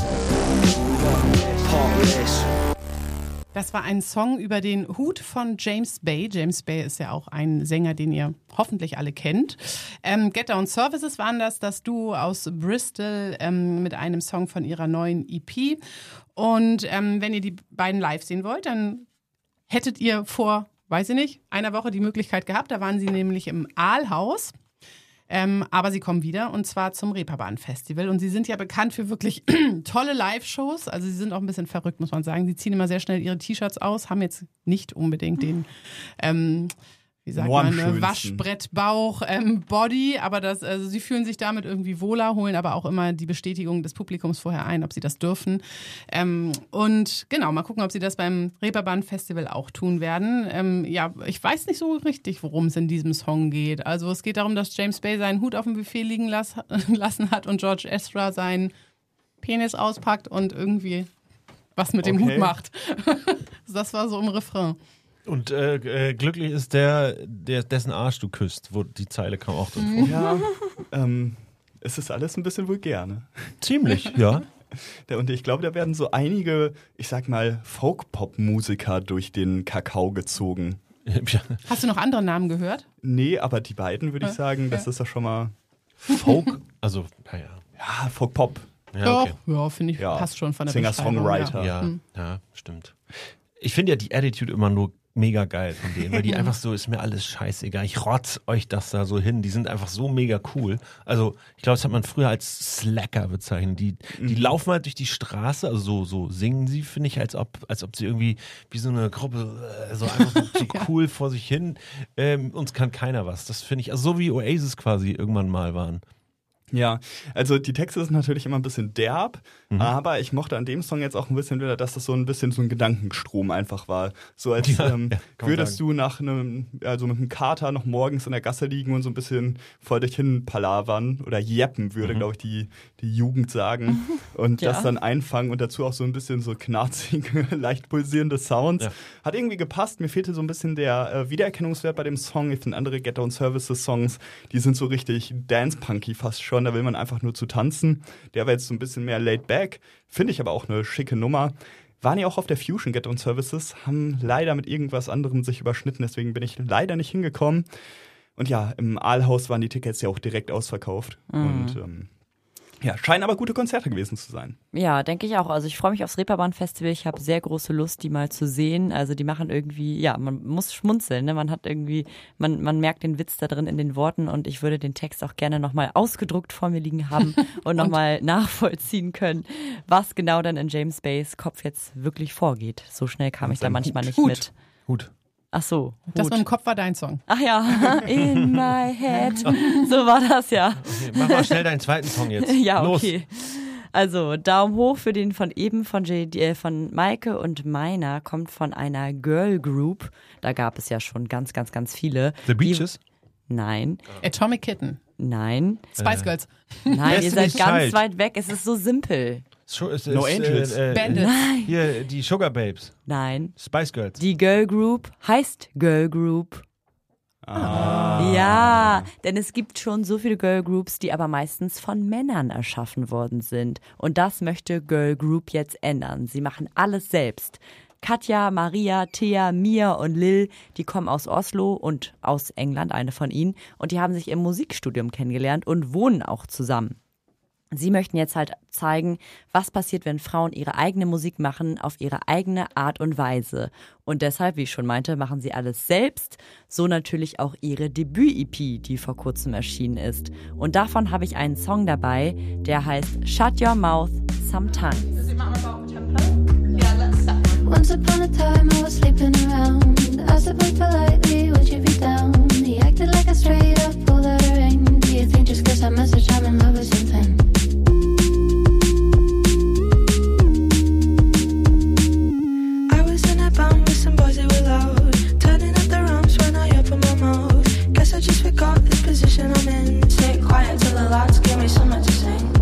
Pot list. Das war ein Song über den Hut von James Bay. James Bay ist ja auch ein Sänger, den ihr hoffentlich alle kennt. Ähm, Get Down Services waren das, das Duo aus Bristol ähm, mit einem Song von ihrer neuen E P. Und ähm, wenn ihr die beiden live sehen wollt, dann hättet ihr vor, weiß ich nicht, einer Woche die Möglichkeit gehabt. Da waren sie nämlich im Aalhaus. Ähm, aber sie kommen wieder und zwar zum Reeperbahn-Festival. Und sie sind ja bekannt für wirklich tolle Live-Shows. Also sie sind auch ein bisschen verrückt, muss man sagen. Sie ziehen immer sehr schnell ihre T-Shirts aus, haben jetzt nicht unbedingt den, ähm, wie sagt Nur am man, ne, schönsten. Waschbrettbauch, ähm, Body. Aber das, also sie fühlen sich damit irgendwie wohler, holen aber auch immer die Bestätigung des Publikums vorher ein, ob sie das dürfen. Ähm, und genau, mal gucken, ob sie das beim Reeperbahn-Festival auch tun werden. Ähm, ja, ich weiß nicht so richtig, worum es in diesem Song geht. Also es geht darum, dass James Bay seinen Hut auf dem Buffet liegen las- lassen hat und George Ezra seinen Penis auspackt und irgendwie was mit dem Okay. Hut macht. Das war so im Refrain. Und äh, äh, glücklich ist der, der, dessen Arsch du küsst, wo die Zeile kam auch drin vor. Ja, ähm, es ist alles ein bisschen vulgär, ne? Ziemlich, ja. Und ich glaube, da werden so einige, ich sag mal, Folk-Pop-Musiker durch den Kakao gezogen. Ja. Hast du noch andere Namen gehört? Nee, aber die beiden würde ich sagen, das ist ja schon mal Folk, also, naja. ja, Folk-Pop. Ja, okay. Ja, ja finde ich, Ja. passt schon von der Singer-Songwriter. Beschreibung, Ja, ja, stimmt. Ich finde ja die Attitude immer nur mega geil von denen, weil die einfach so, ist mir alles scheißegal, ich rotz euch das da so hin, die sind einfach so mega cool. Also ich glaube, das hat man früher als Slacker bezeichnet. Die, die Mhm. laufen halt durch die Straße, also so, so singen sie, finde ich, als ob, als ob sie irgendwie wie so eine Gruppe äh, so einfach so, so cool vor sich hin, ähm, uns kann keiner was. Das finde ich, also so wie Oasis quasi irgendwann mal waren. Ja, also die Texte sind natürlich immer ein bisschen derb, Mhm. aber ich mochte an dem Song jetzt auch ein bisschen wieder, dass das so ein bisschen so ein Gedankenstrom einfach war. So als Ja, ähm, ja, kann man würdest du nach einem, also mit einem Kater noch morgens in der Gasse liegen und so ein bisschen vor dich hin palavern oder jeppen, würde, Mhm. glaube ich, die, die Jugend sagen. Und Ja. das dann einfangen und dazu auch so ein bisschen so knarzige, leicht pulsierende Sounds. Ja. Hat irgendwie gepasst. Mir fehlte so ein bisschen der äh, Wiedererkennungswert bei dem Song. Ich finde andere Ghetto und Services Songs, die sind so richtig dance-punky fast schon. Da will man einfach nur zu tanzen. Der war jetzt so ein bisschen mehr laid back. Finde ich aber auch eine schicke Nummer. Waren ja auch auf der Fusion Ghetto und Services, haben leider mit irgendwas anderem sich überschnitten. Deswegen bin ich leider nicht hingekommen. Und ja, im Aalhaus waren die Tickets ja auch direkt ausverkauft. Mhm. Und ähm, ja, scheinen aber gute Konzerte gewesen zu sein. Ja, denke ich auch. Also ich freue mich aufs Reeperbahn-Festival. Ich habe sehr große Lust, die mal zu sehen. Also die machen irgendwie, ja, man muss schmunzeln. Ne? Man hat irgendwie, man, man merkt den Witz da drin in den Worten und ich würde den Text auch gerne nochmal ausgedruckt vor mir liegen haben und nochmal nachvollziehen können, was genau dann in James Bays Kopf jetzt wirklich vorgeht. So schnell kam Und ich da sein manchmal nicht Hut. mit. Gut. Ach so, Das Hut. mit dem Kopf war dein Song. Ach ja, in my head. So war das ja. Okay, mach mal schnell deinen zweiten Song jetzt. Ja, Los. okay. Also, Daumen hoch für den von eben von, J D, äh, von Maike und meiner, kommt von einer Girl Group. Da gab es ja schon ganz, ganz, ganz viele. The Beaches? Die, nein, Atomic Kitten. nein, Spice Girls. nein, ihr seid Destiny's ganz Child. weit weg. Es ist so simpel. So, es No ist, Angels. Äh, äh, Bandits. Nein, Hier, die Sugar Babes. nein. Spice Girls. Die Girl Group heißt Girl Group. Ah. Ja, denn es gibt schon so viele Girl Groups, die aber meistens von Männern erschaffen worden sind. Und das möchte Girl Group jetzt ändern. Sie machen alles selbst. Katja, Maria, Thea, Mia und Lil, die kommen aus Oslo und aus England, eine von ihnen. Und die haben sich im Musikstudium kennengelernt und wohnen auch zusammen. Sie möchten jetzt halt zeigen, was passiert, wenn Frauen ihre eigene Musik machen, auf ihre eigene Art und Weise. Und deshalb, wie ich schon meinte, machen sie alles selbst. So natürlich auch ihre Debüt-E P, die vor kurzem erschienen ist. Und davon habe ich einen Song dabei, der heißt Shut Your Mouth Sometimes. Once upon a time I was sleeping around. I said boy politely, would you be down? He acted like a straight up pulled out a ring. Do you think just cause I message I'm in love or something? I was in a band with some boys that were loud, turning up the ramps when I opened my mouth. Guess I just forgot this position I'm in. Stay quiet till the lads give me something to sing.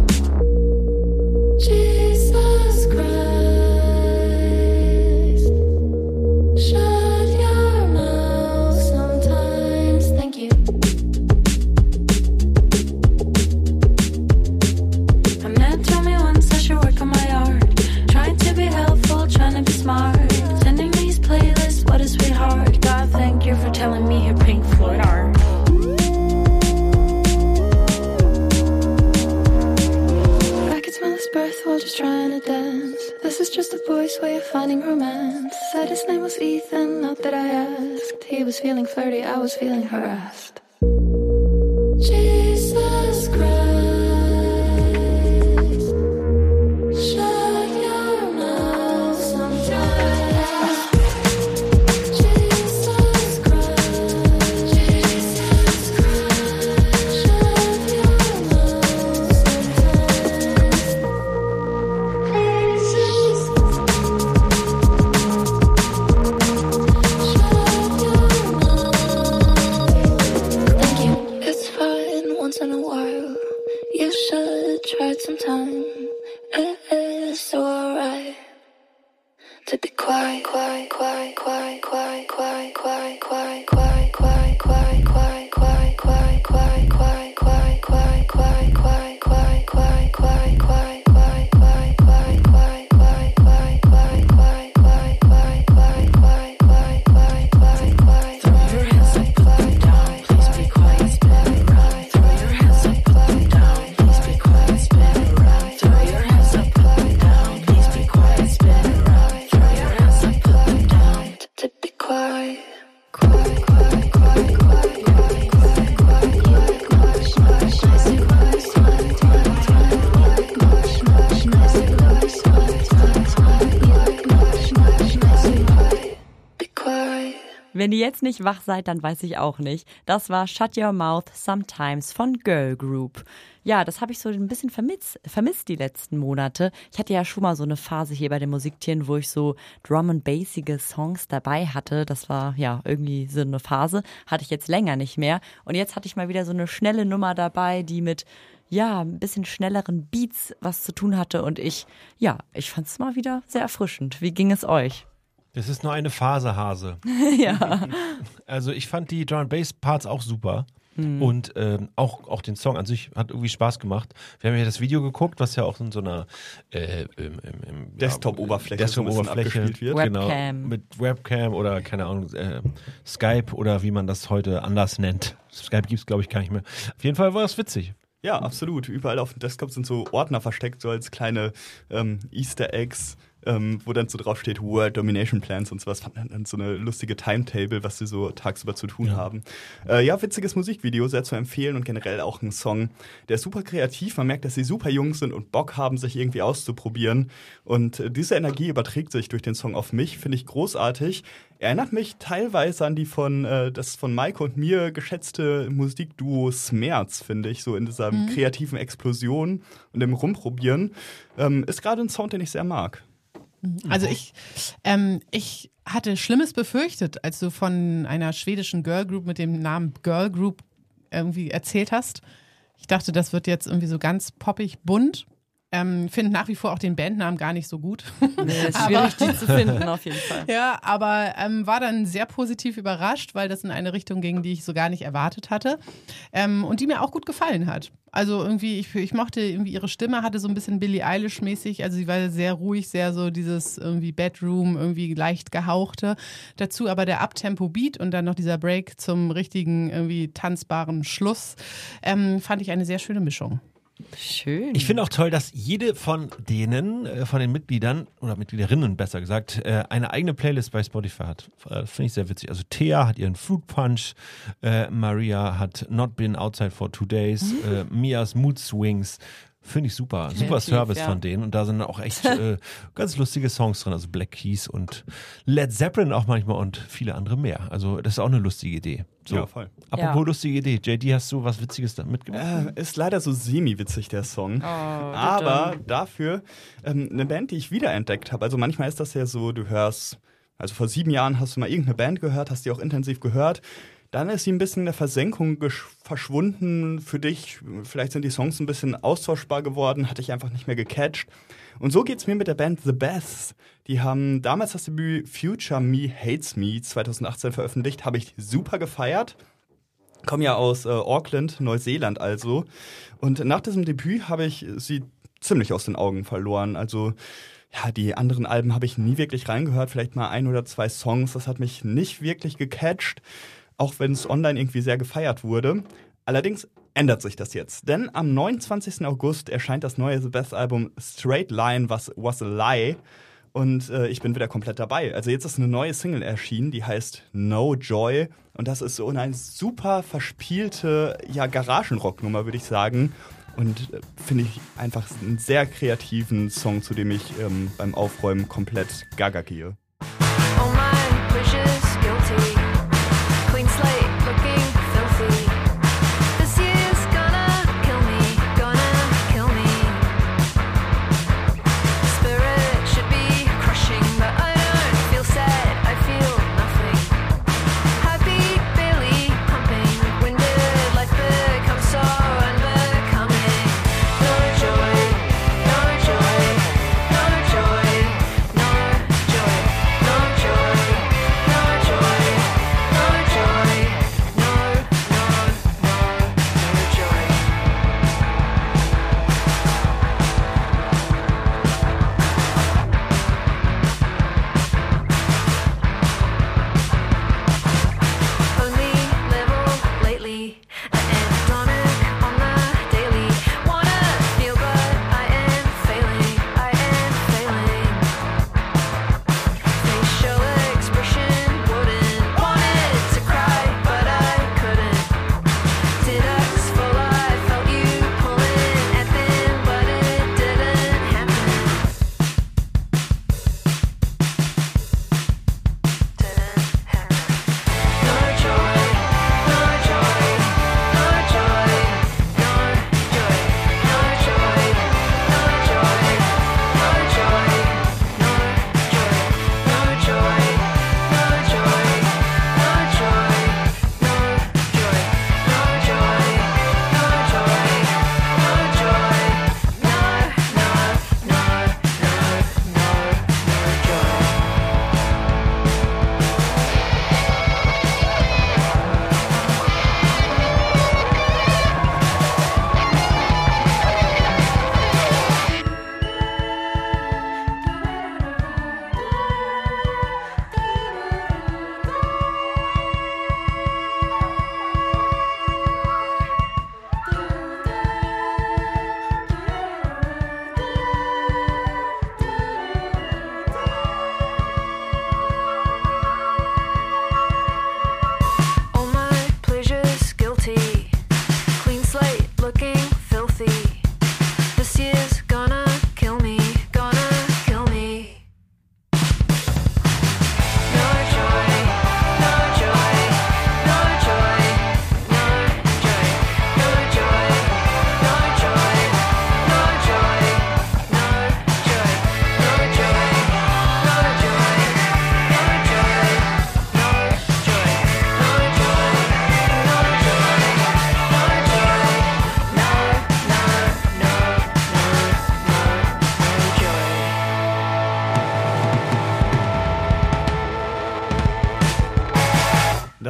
Jesus Christ. Shut your mouth sometimes. Thank you. A man told me once I should work on my art. Trying to be helpful, trying to be smart. Sending these playlists, what a sweetheart. God, thank you for telling me your Pink Floyd art. I could smell his breath while just trying to dance. This is just a boy's way of finding romance. Said his name was Ethan, not that I asked. He was feeling flirty, I was feeling harassed. Jesus Christ. Shut your mouth sometimes. Jesus Christ. Jesus Christ. Shut your mouth sometimes. Jesus. Thank you. It's fine once in a while. You should try it sometime. It's so alright to be quiet, quiet, quiet, quiet, quiet, quiet. Wenn ihr jetzt nicht wach seid, dann weiß ich auch nicht. Das war Shut Your Mouth Sometimes von Girl Group. Ja, das habe ich so ein bisschen vermisst, vermisst die letzten Monate. Ich hatte ja schon mal so eine Phase hier bei den Musiktieren, wo ich so Drum- und Bassige Songs dabei hatte. Das war ja irgendwie so eine Phase. Hatte ich jetzt länger nicht mehr. Und jetzt hatte ich mal wieder so eine schnelle Nummer dabei, die mit ja, ein bisschen schnelleren Beats was zu tun hatte. Und ich, ja, ich fand es mal wieder sehr erfrischend. Wie ging es euch? Das ist nur eine Phase, Hase. Ja. Also ich fand die Drum and Bass Parts auch super. Mhm. Und ähm, auch, auch den Song an sich hat irgendwie Spaß gemacht. Wir haben ja das Video geguckt, was ja auch in so einer äh, im, im, Desktop-Oberfläche Desktop-Oberfläche so abgespielt wird. Genau, Webcam. mit Webcam oder keine Ahnung, äh, Skype oder wie man das heute anders nennt. Skype gibt es, glaube ich, gar nicht mehr. Auf jeden Fall war das witzig. Ja, absolut. Überall auf dem Desktop sind so Ordner versteckt, so als kleine ähm, Easter Eggs, ähm, wo dann so drauf steht World Domination Plans und sowas. Dann so eine lustige Timetable, was sie so tagsüber zu tun Ja. haben. Äh, ja, witziges Musikvideo, sehr zu empfehlen und generell auch ein Song, der ist super kreativ. Man merkt, dass sie super jung sind und Bock haben, sich irgendwie auszuprobieren. Und äh, diese Energie überträgt sich durch den Song auf mich, finde ich großartig. Erinnert mich teilweise an die von äh, das von Maike und mir geschätzte Musikduo Smerz, finde ich, so in dieser Mhm. kreativen Explosion und dem Rumprobieren. Ähm, ist gerade ein Sound, den ich sehr mag. Also ich, ähm, ich hatte Schlimmes befürchtet, als du von einer schwedischen Girl Group mit dem Namen Girl Group irgendwie erzählt hast. Ich dachte, das wird jetzt irgendwie so ganz poppig bunt. Ähm, finde nach wie vor auch den Bandnamen gar nicht so gut. Nee, ist schwierig, die zu finden, auf jeden Fall. Ja, aber ähm, war dann sehr positiv überrascht, weil das in eine Richtung ging, die ich so gar nicht erwartet hatte. Ähm, und die mir auch gut gefallen hat. Also irgendwie, ich, ich mochte irgendwie ihre Stimme, hatte so ein bisschen Billie Eilish-mäßig. Also sie war sehr ruhig, sehr so dieses irgendwie Bedroom, irgendwie leicht gehauchte. Dazu aber der Uptempo-Beat und dann noch dieser Break zum richtigen, irgendwie tanzbaren Schluss. Ähm, fand ich eine sehr schöne Mischung. Schön. Ich finde auch toll, dass jede von denen, äh, von den Mitgliedern, oder Mitgliederinnen besser gesagt, äh, eine eigene Playlist bei Spotify hat. Äh, finde ich sehr witzig. Also Thea hat ihren Fruit Punch, äh, Maria hat Not Been Outside for Two Days, äh, Mias Mood Swings. Finde ich super. Super Kreativ, Service ja. von denen. Und da sind auch echt äh, ganz lustige Songs drin. Also Black Keys und Led Zeppelin auch manchmal und viele andere mehr. Also das ist auch eine lustige Idee. So. Ja, voll. Apropos Ja. lustige Idee. J D, hast du was Witziges da mitgebracht? Äh, ist leider so semi-witzig, der Song. Oh, Aber dafür ähm, eine Band, die ich wiederentdeckt habe. Also manchmal ist das ja so, du hörst, also vor sieben Jahren hast du mal irgendeine Band gehört, hast die auch intensiv gehört. Dann ist sie ein bisschen in der Versenkung gesch- verschwunden für dich. Vielleicht sind die Songs ein bisschen austauschbar geworden, hatte ich einfach nicht mehr gecatcht. Und so geht's mir mit der Band The Beths. Die haben damals das Debüt Future Me Hates Me zwanzig achtzehn veröffentlicht, habe ich super gefeiert. Komme ja aus äh, Auckland, Neuseeland also. Und nach diesem Debüt habe ich sie ziemlich aus den Augen verloren. Also ja, die anderen Alben habe ich nie wirklich reingehört. Vielleicht mal ein oder zwei Songs. Das hat mich nicht wirklich gecatcht, auch wenn es online irgendwie sehr gefeiert wurde. Allerdings ändert sich das jetzt. Denn am neunundzwanzigsten August erscheint das neue The Best-Album Straight Line Was, Was a Lie. Und äh, ich bin wieder komplett dabei. Also jetzt ist eine neue Single erschienen, die heißt No Joy. Und das ist so eine super verspielte, ja, Garagenrock-Nummer, würde ich sagen. Und äh, finde ich einfach einen sehr kreativen Song, zu dem ich ähm, beim Aufräumen komplett gaga gehe. All my wishes guilty. Clean slate looking filthy. This year's gonna kill me, gonna kill me. Spirit should be crushing, but I don't feel sad, I feel nothing. Happy, barely pumping, winded life becomes so unbecoming. No joy, no joy, no joy, no joy.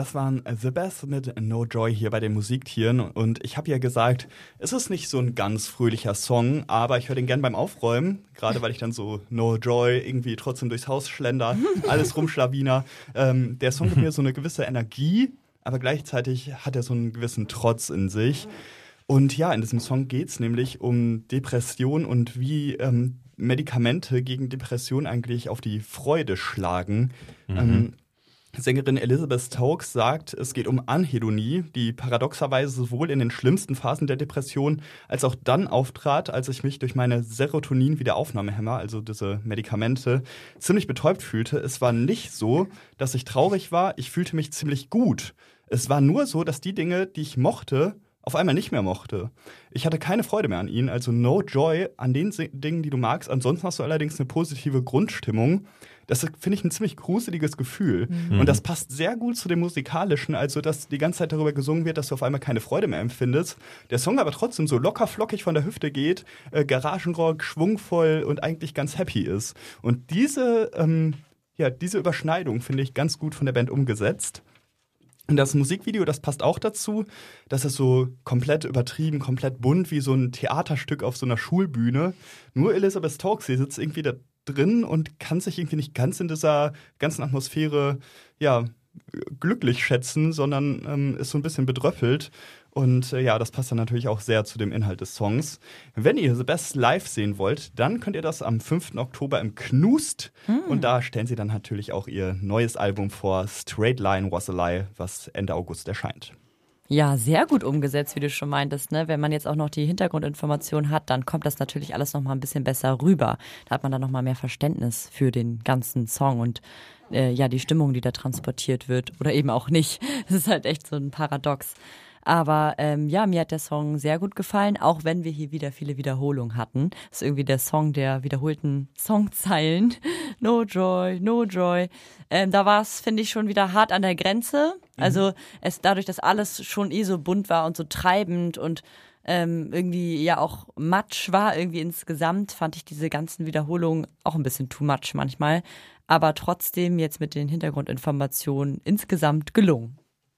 das waren The Best mit No Joy hier bei den Musiktieren. Und ich habe ja gesagt, es ist nicht so ein ganz fröhlicher Song, aber ich höre den gern beim Aufräumen. Gerade weil ich dann so No Joy irgendwie trotzdem durchs Haus schlender, alles rumschlawiner. Ähm, der Song gibt mir so eine gewisse Energie, aber gleichzeitig hat er so einen gewissen Trotz in sich. Und ja, in diesem Song geht es nämlich um Depression und wie ähm, Medikamente gegen Depression eigentlich auf die Freude schlagen. Mhm. Ähm, Sängerin Elizabeth Stokes sagt, es geht um Anhedonie, die paradoxerweise sowohl in den schlimmsten Phasen der Depression als auch dann auftrat, als ich mich durch meine Serotonin-Wiederaufnahmehämmer, also diese Medikamente, ziemlich betäubt fühlte. Es war nicht so, dass ich traurig war, ich fühlte mich ziemlich gut. Es war nur so, dass die Dinge, die ich mochte, auf einmal nicht mehr mochte. Ich hatte keine Freude mehr an ihnen, also no joy an den Dingen, die du magst. Ansonsten hast du allerdings eine positive Grundstimmung. Das finde ich ein ziemlich gruseliges Gefühl. Mhm. Und das passt sehr gut zu dem Musikalischen, also dass die ganze Zeit darüber gesungen wird, dass du auf einmal keine Freude mehr empfindest. Der Song aber trotzdem so locker flockig von der Hüfte geht, äh, Garagenrock, schwungvoll und eigentlich ganz happy ist. Und diese, ähm, ja, diese Überschneidung finde ich ganz gut von der Band umgesetzt. Und das Musikvideo, das passt auch dazu. Das ist so komplett übertrieben, komplett bunt, wie so ein Theaterstück auf so einer Schulbühne. Nur Elizabeth Stokes, sie sitzt irgendwie da drin und kann sich irgendwie nicht ganz in dieser ganzen Atmosphäre ja, glücklich schätzen, sondern ähm, ist so ein bisschen bedröppelt. Und äh, ja, das passt dann natürlich auch sehr zu dem Inhalt des Songs. Wenn ihr The Best live sehen wollt, dann könnt ihr das am fünften Oktober im Knust. Hm. Und da stellen sie dann natürlich auch ihr neues Album vor, Straight Line Was a Lie, was Ende August erscheint. Ja, sehr gut umgesetzt, wie du schon meintest, ne? Wenn man jetzt auch noch die Hintergrundinformationen hat, dann kommt das natürlich alles noch mal ein bisschen besser rüber. Da hat man dann noch mal mehr Verständnis für den ganzen Song und äh, ja, die Stimmung, die da transportiert wird oder eben auch nicht. Das ist halt echt so ein Paradox. Aber ähm, ja, mir hat der Song sehr gut gefallen, auch wenn wir hier wieder viele Wiederholungen hatten. Das ist irgendwie der Song der wiederholten Songzeilen. No Joy, No Joy. Ähm, da war es, finde ich, schon wieder hart an der Grenze. Mhm. Also es dadurch, dass alles schon eh so bunt war und so treibend und ähm, irgendwie ja auch Matsch war irgendwie insgesamt, fand ich diese ganzen Wiederholungen auch ein bisschen too much manchmal. Aber trotzdem jetzt mit den Hintergrundinformationen insgesamt gelungen.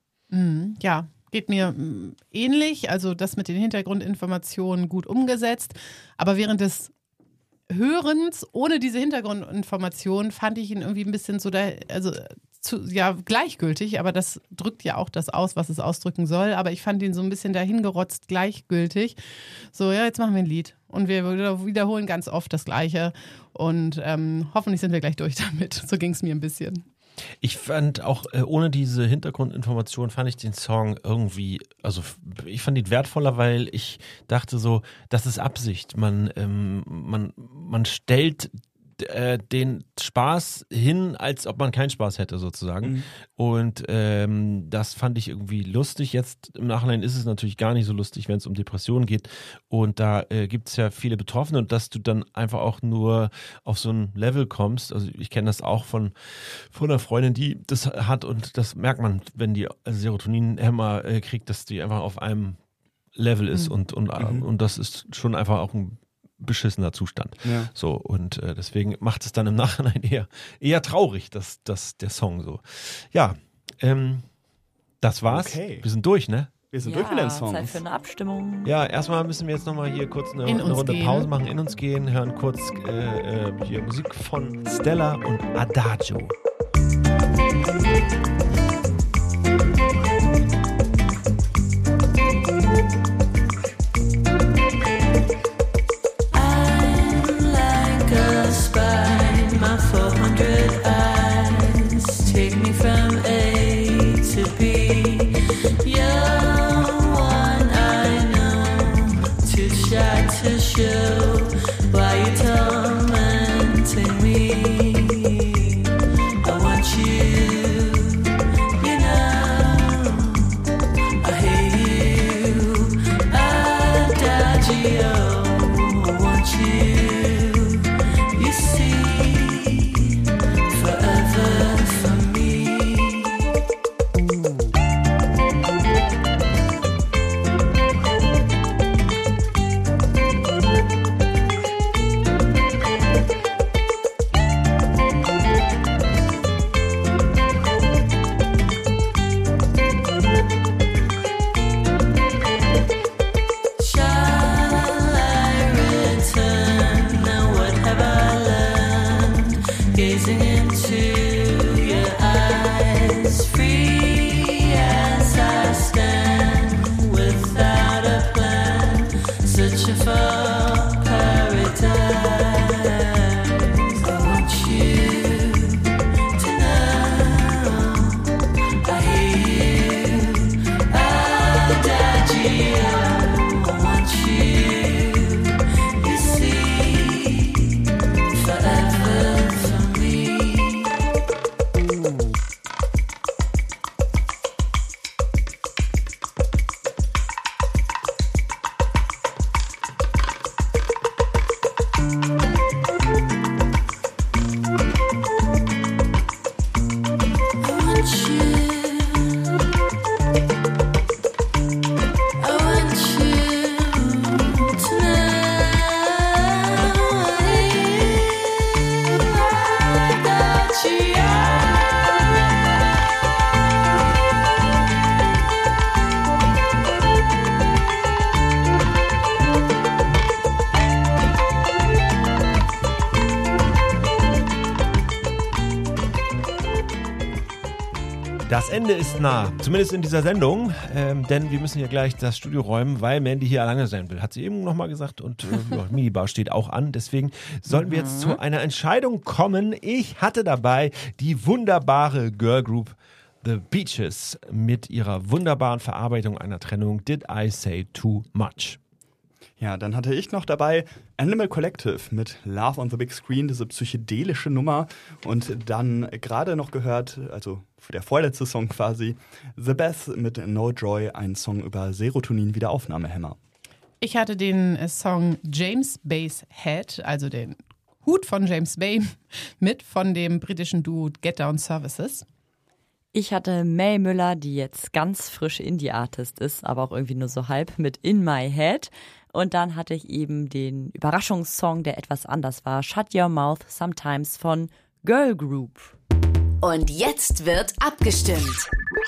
Mhm, ja. Geht mir ähnlich, also das mit den Hintergrundinformationen gut umgesetzt, aber während des Hörens ohne diese Hintergrundinformationen fand ich ihn irgendwie ein bisschen so, da, also zu, ja gleichgültig, aber das drückt ja auch das aus, was es ausdrücken soll, aber ich fand ihn so ein bisschen dahingerotzt gleichgültig. So, ja, jetzt machen wir ein Lied und wir wiederholen ganz oft das Gleiche und ähm, hoffentlich sind wir gleich durch damit. So ging es mir ein bisschen. Ich fand auch, äh, ohne diese Hintergrundinformation fand ich den Song irgendwie, also ich fand ihn wertvoller, weil ich dachte so, das ist Absicht. Man, ähm, man, man stellt äh, den Spaß hin, als ob man keinen Spaß hätte sozusagen. Mhm. Und ähm, das fand ich irgendwie lustig. Jetzt im Nachhinein ist es natürlich gar nicht so lustig, wenn es um Depressionen geht. Und da äh, gibt es ja viele Betroffene und dass du dann einfach auch nur auf so ein Level kommst. Also ich kenne das auch von, von einer Freundin, die das hat und das merkt man, wenn die Serotoninhemmer äh, kriegt, dass die einfach auf einem Level ist mhm. und, und, mhm. und das ist schon einfach auch ein beschissener Zustand. Ja. So, und äh, deswegen macht es dann im Nachhinein eher, eher traurig, dass, dass der Song so. Ja, ähm, das war's. Okay. Wir sind durch, ne? Wir sind ja, durch mit den Songs. Zeit für eine Abstimmung. Ja, erstmal müssen wir jetzt nochmal hier kurz eine, eine Runde gehen. Pause machen, in uns gehen, hören kurz äh, äh, hier Musik von Stella und Adagio. searching for paradise. I want you to know I hear you, Adagio. I want you, you see, forever for me. Das Ende ist nah, zumindest in dieser Sendung, ähm, denn wir müssen hier gleich das Studio räumen, weil Mandy hier alleine sein will. Hat sie eben nochmal gesagt und äh, ja, Minibar steht auch an. Deswegen sollten wir jetzt zu einer Entscheidung kommen. Ich hatte dabei die wunderbare Girl Group The Beaches mit ihrer wunderbaren Verarbeitung einer Trennung Did I Say Too Much? Ja, dann hatte ich noch dabei Animal Collective mit Love on the Big Screen, diese psychedelische Nummer. Und dann gerade noch gehört, also der vorletzte Song quasi, The Beth mit No Joy, ein Song über Serotonin-Wiederaufnahmehämmer. Ich hatte den Song James Bay's Head, also den Hut von James Bay, mit von dem britischen Duo Get Down Services. Ich hatte May Müller, die jetzt ganz frisch Indie-Artist ist, aber auch irgendwie nur so halb, mit In My Head. Und dann hatte ich eben den Überraschungssong, der etwas anders war, Shut Your Mouth Sometimes von Girl Group. Und jetzt wird abgestimmt.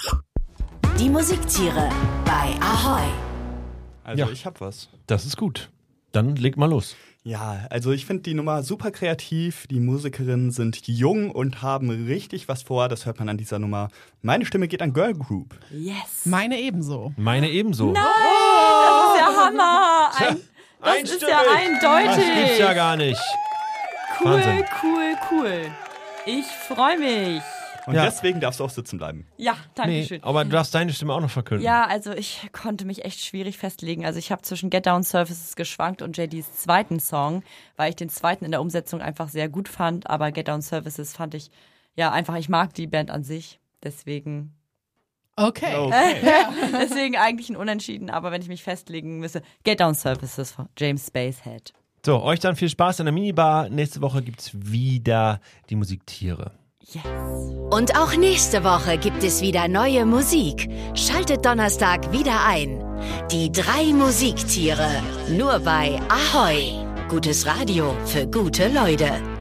Die Musiktiere bei Ahoi. Also Ja. ich hab was. Das ist gut. Dann leg mal los. Ja, also ich finde die Nummer super kreativ. Die Musikerinnen sind jung und haben richtig was vor. Das hört man an dieser Nummer. Meine Stimme geht an Girl Group. Yes. Meine ebenso. Meine ebenso. Nein, das ist ja Hammer. Ein, das ist ja Einstimmig. eindeutig. Das gibt's ja gar nicht. Cool, Wahnsinn. cool, cool. Ich freue mich. Und Ja. deswegen darfst du auch sitzen bleiben. Ja, danke Nee, schön. aber du darfst deine Stimme auch noch verkünden. Ja, also ich konnte mich echt schwierig festlegen. Also ich habe zwischen Get Down Services geschwankt und J Ds zweiten Song, weil ich den zweiten in der Umsetzung einfach sehr gut fand. Aber Get Down Services fand ich, ja einfach, ich mag die Band an sich. Deswegen, Okay. Okay. deswegen eigentlich ein Unentschieden. Aber wenn ich mich festlegen müsste, Get Down Services von James Bay's Head. So, euch dann viel Spaß in der Minibar. Nächste Woche gibt's wieder die Musiktiere. Yes. Und auch nächste Woche gibt es wieder neue Musik. Schaltet Donnerstag wieder ein. Die drei Musiktiere. Nur bei Ahoi. Gutes Radio für gute Leute.